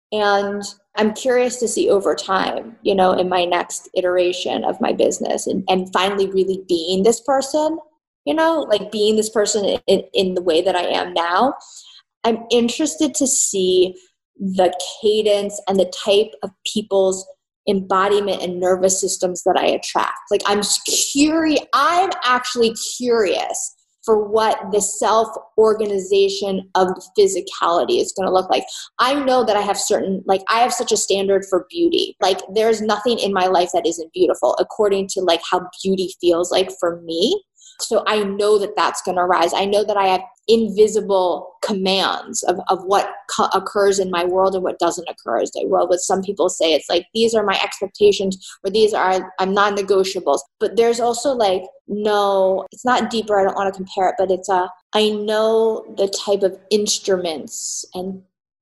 And I'm curious to see over time, you know, in my next iteration of my business, and, and finally really being this person, you know, like being this person in, in the way that I am now. I'm interested to see the cadence and the type of people's embodiment and nervous systems that I attract. Like I'm curious, I'm actually curious for what the self-organization of physicality is going to look like. I know that I have certain, like I have such a standard for beauty. Like there's nothing in my life that isn't beautiful according to like how beauty feels like for me. So I know that that's going to rise. I know that I have invisible commands of, of what co- occurs in my world and what doesn't occur in my world. What some people say, it's like, these are my expectations, or these are I'm non-negotiables. But there's also like, no, it's not deeper. I don't want to compare it, but it's a, I know the type of instruments and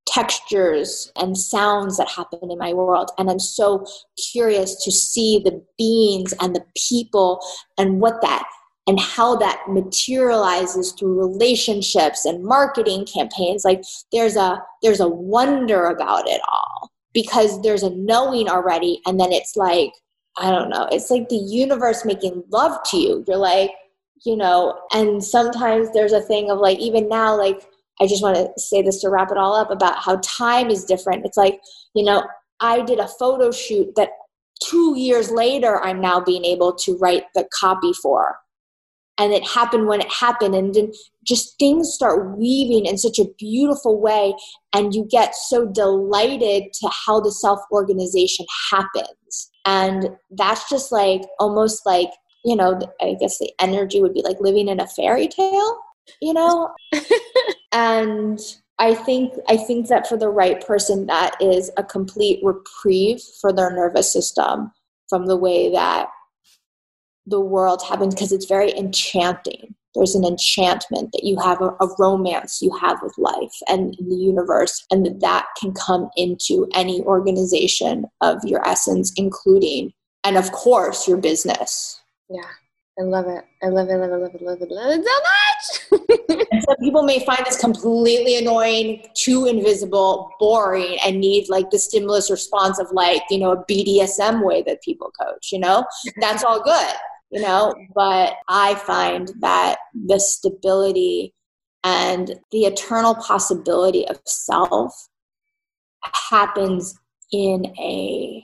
textures and sounds that happen in my world. And I'm so curious to see the beings and the people and what that and how that materializes through relationships and marketing campaigns. Like there's a there's a wonder about it all, because there's a knowing already. And then it's like, I don't know, it's like the universe making love to you. You're like, you know, and sometimes there's a thing of like, even now, like, I just want to say this to wrap it all up about how time is different. It's like, you know, I did a photo shoot that two years later, I'm now being able to write the copy for. and it happened when it happened, and then just things start weaving in such a beautiful way, and you get so delighted to how the self-organization happens. And that's just like almost like, you know, I guess the energy would be like living in a fairy tale, you know? And I think I think that for the right person, that is a complete reprieve for their nervous system from the way that the world happens, because it's very enchanting. There's an enchantment that you have, a, a romance you have with life and the universe, and that, that can come into any organization of your essence, including, and of course, your business. Yeah, I love it. I love it, love it, love it, love it, love it so much. And some people may find this completely annoying, too invisible, boring, and need like the stimulus response of like, you know, a B D S M way that people coach, you know, that's all good. You know, but I find that the stability and the eternal possibility of self happens in a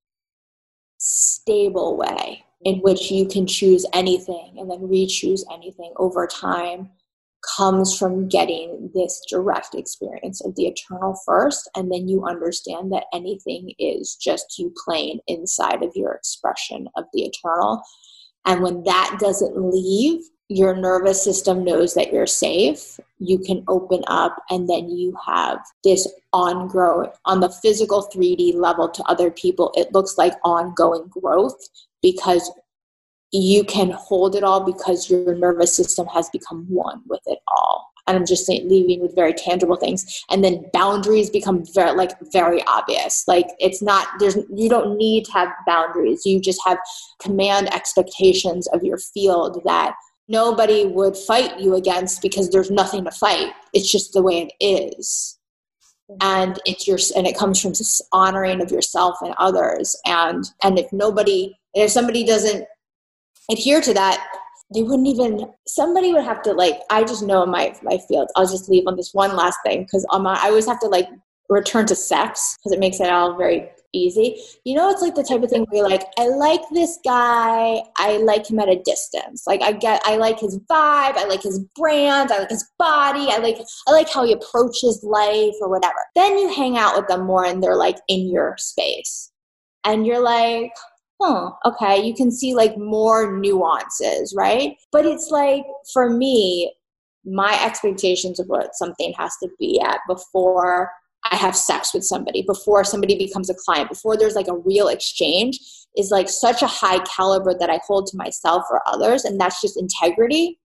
stable way in which you can choose anything and then re-choose anything over time, comes from getting this direct experience of the eternal first. And then you understand that anything is just you playing inside of your expression of the eternal. And when that doesn't leave, your nervous system knows that you're safe. You can open up, and then you have this ongoing, on the physical three D level to other people, it looks like ongoing growth, because you can hold it all, because your nervous system has become one with it all. And I'm just saying, leaving with very tangible things. And then boundaries become very, like, very obvious. Like, it's not, there's, you don't need to have boundaries. You just have command expectations of your field that nobody would fight you against, because there's nothing to fight. It's just the way it is. And it's your, and it comes from this honoring of yourself and others. And, and if nobody, if somebody doesn't adhere to that, they wouldn't even, somebody would have to, like, I just know in my, my field, I'll just leave on this one last thing, because on my, I always have to like return to sex, because it makes it all very easy. You know, it's like the type of thing where you're like, I like this guy, I like him at a distance. Like, I get, I like his vibe, I like his brand, I like his body, I like, I like how he approaches life or whatever. Then you hang out with them more, and they're like in your space, and you're like, oh, okay, you can see like more nuances, right? But it's like, for me, my expectations of what something has to be at before I have sex with somebody, before somebody becomes a client, before there's like a real exchange, is like such a high caliber that I hold to myself or others. And that's just integrity.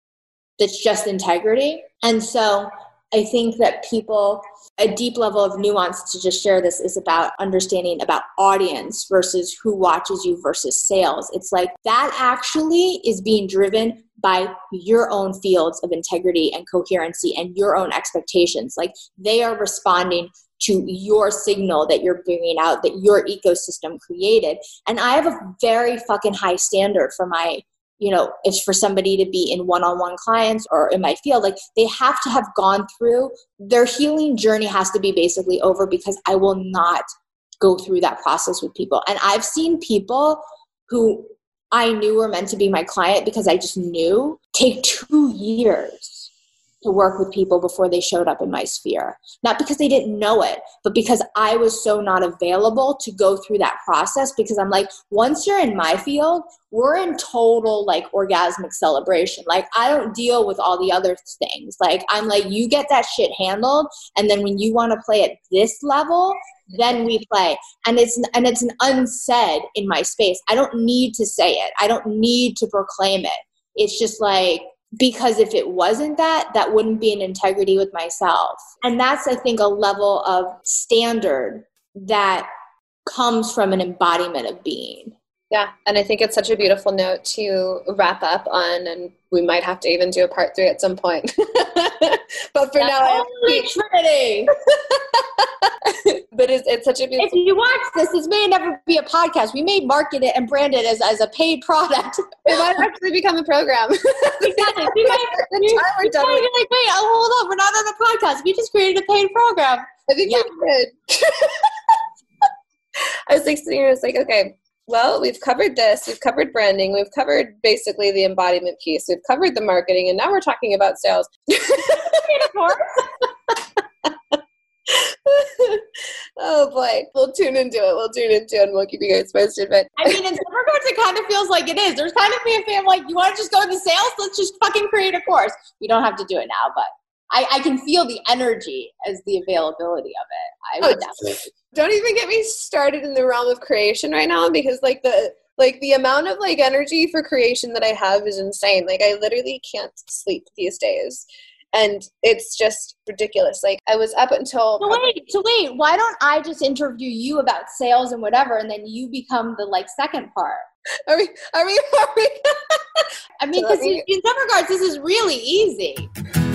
That's just integrity. And so I think that people, a deep level of nuance to just share this is about understanding about audience versus who watches you versus sales. It's like that actually is being driven by your own fields of integrity and coherency and your own expectations. Like, they are responding to your signal that you're bringing out, that your ecosystem created. And I have a very fucking high standard for my, you know, if for somebody to be in one-on-one clients or in my field, like, they have to have gone through, their healing journey has to be basically over, because I will not go through that process with people. And I've seen people who I knew were meant to be my client, because I just knew, take two years to work with people before they showed up in my sphere. Not because they didn't know it, but because I was so not available to go through that process, because I'm like, once you're in my field, we're in total like orgasmic celebration. Like, I don't deal with all the other things. Like, I'm like, you get that shit handled, and then when you want to play at this level, then we play. And it's and it's an unsaid in my space. I don't need to say it. I don't need to proclaim it. It's just like, because if it wasn't that, that wouldn't be an integrity with myself. And that's, I think, a level of standard that comes from an embodiment of being. Yeah. And I think it's such a beautiful note to wrap up on, and we might have to even do a part three at some point. But for now, holy Trinity. But it's, it's such a beautiful. If you watch this, this may never be a podcast. We may market it and brand it as, as a paid product. It might actually become a program. Exactly. We might, we, we might be like, wait, oh, hold on, we're not on the podcast. We just created a paid program. I think yeah. we did. I was like sitting here, I was like, okay, well, we've covered this. We've covered branding. We've covered basically the embodiment piece. We've covered the marketing. And now we're talking about sales. Oh boy, we'll tune into it. We'll tune into it and we'll keep you guys posted. But I mean, in some regards, it kind of feels like it is. There's kind of me a fan like, you want to just go into sales? Let's just fucking create a course. We don't have to do it now, but I, I can feel the energy as the availability of it. I would oh, definitely. Don't even get me started in the realm of creation right now, because like the like the amount of like energy for creation that I have is insane. Like I literally can't sleep these days. And it's just ridiculous. Like I was up until so wait, so wait, why don't I just interview you about sales and whatever, and then you become the like second part? Are we? Are we? Are we? I mean, because in some regards, this is really easy.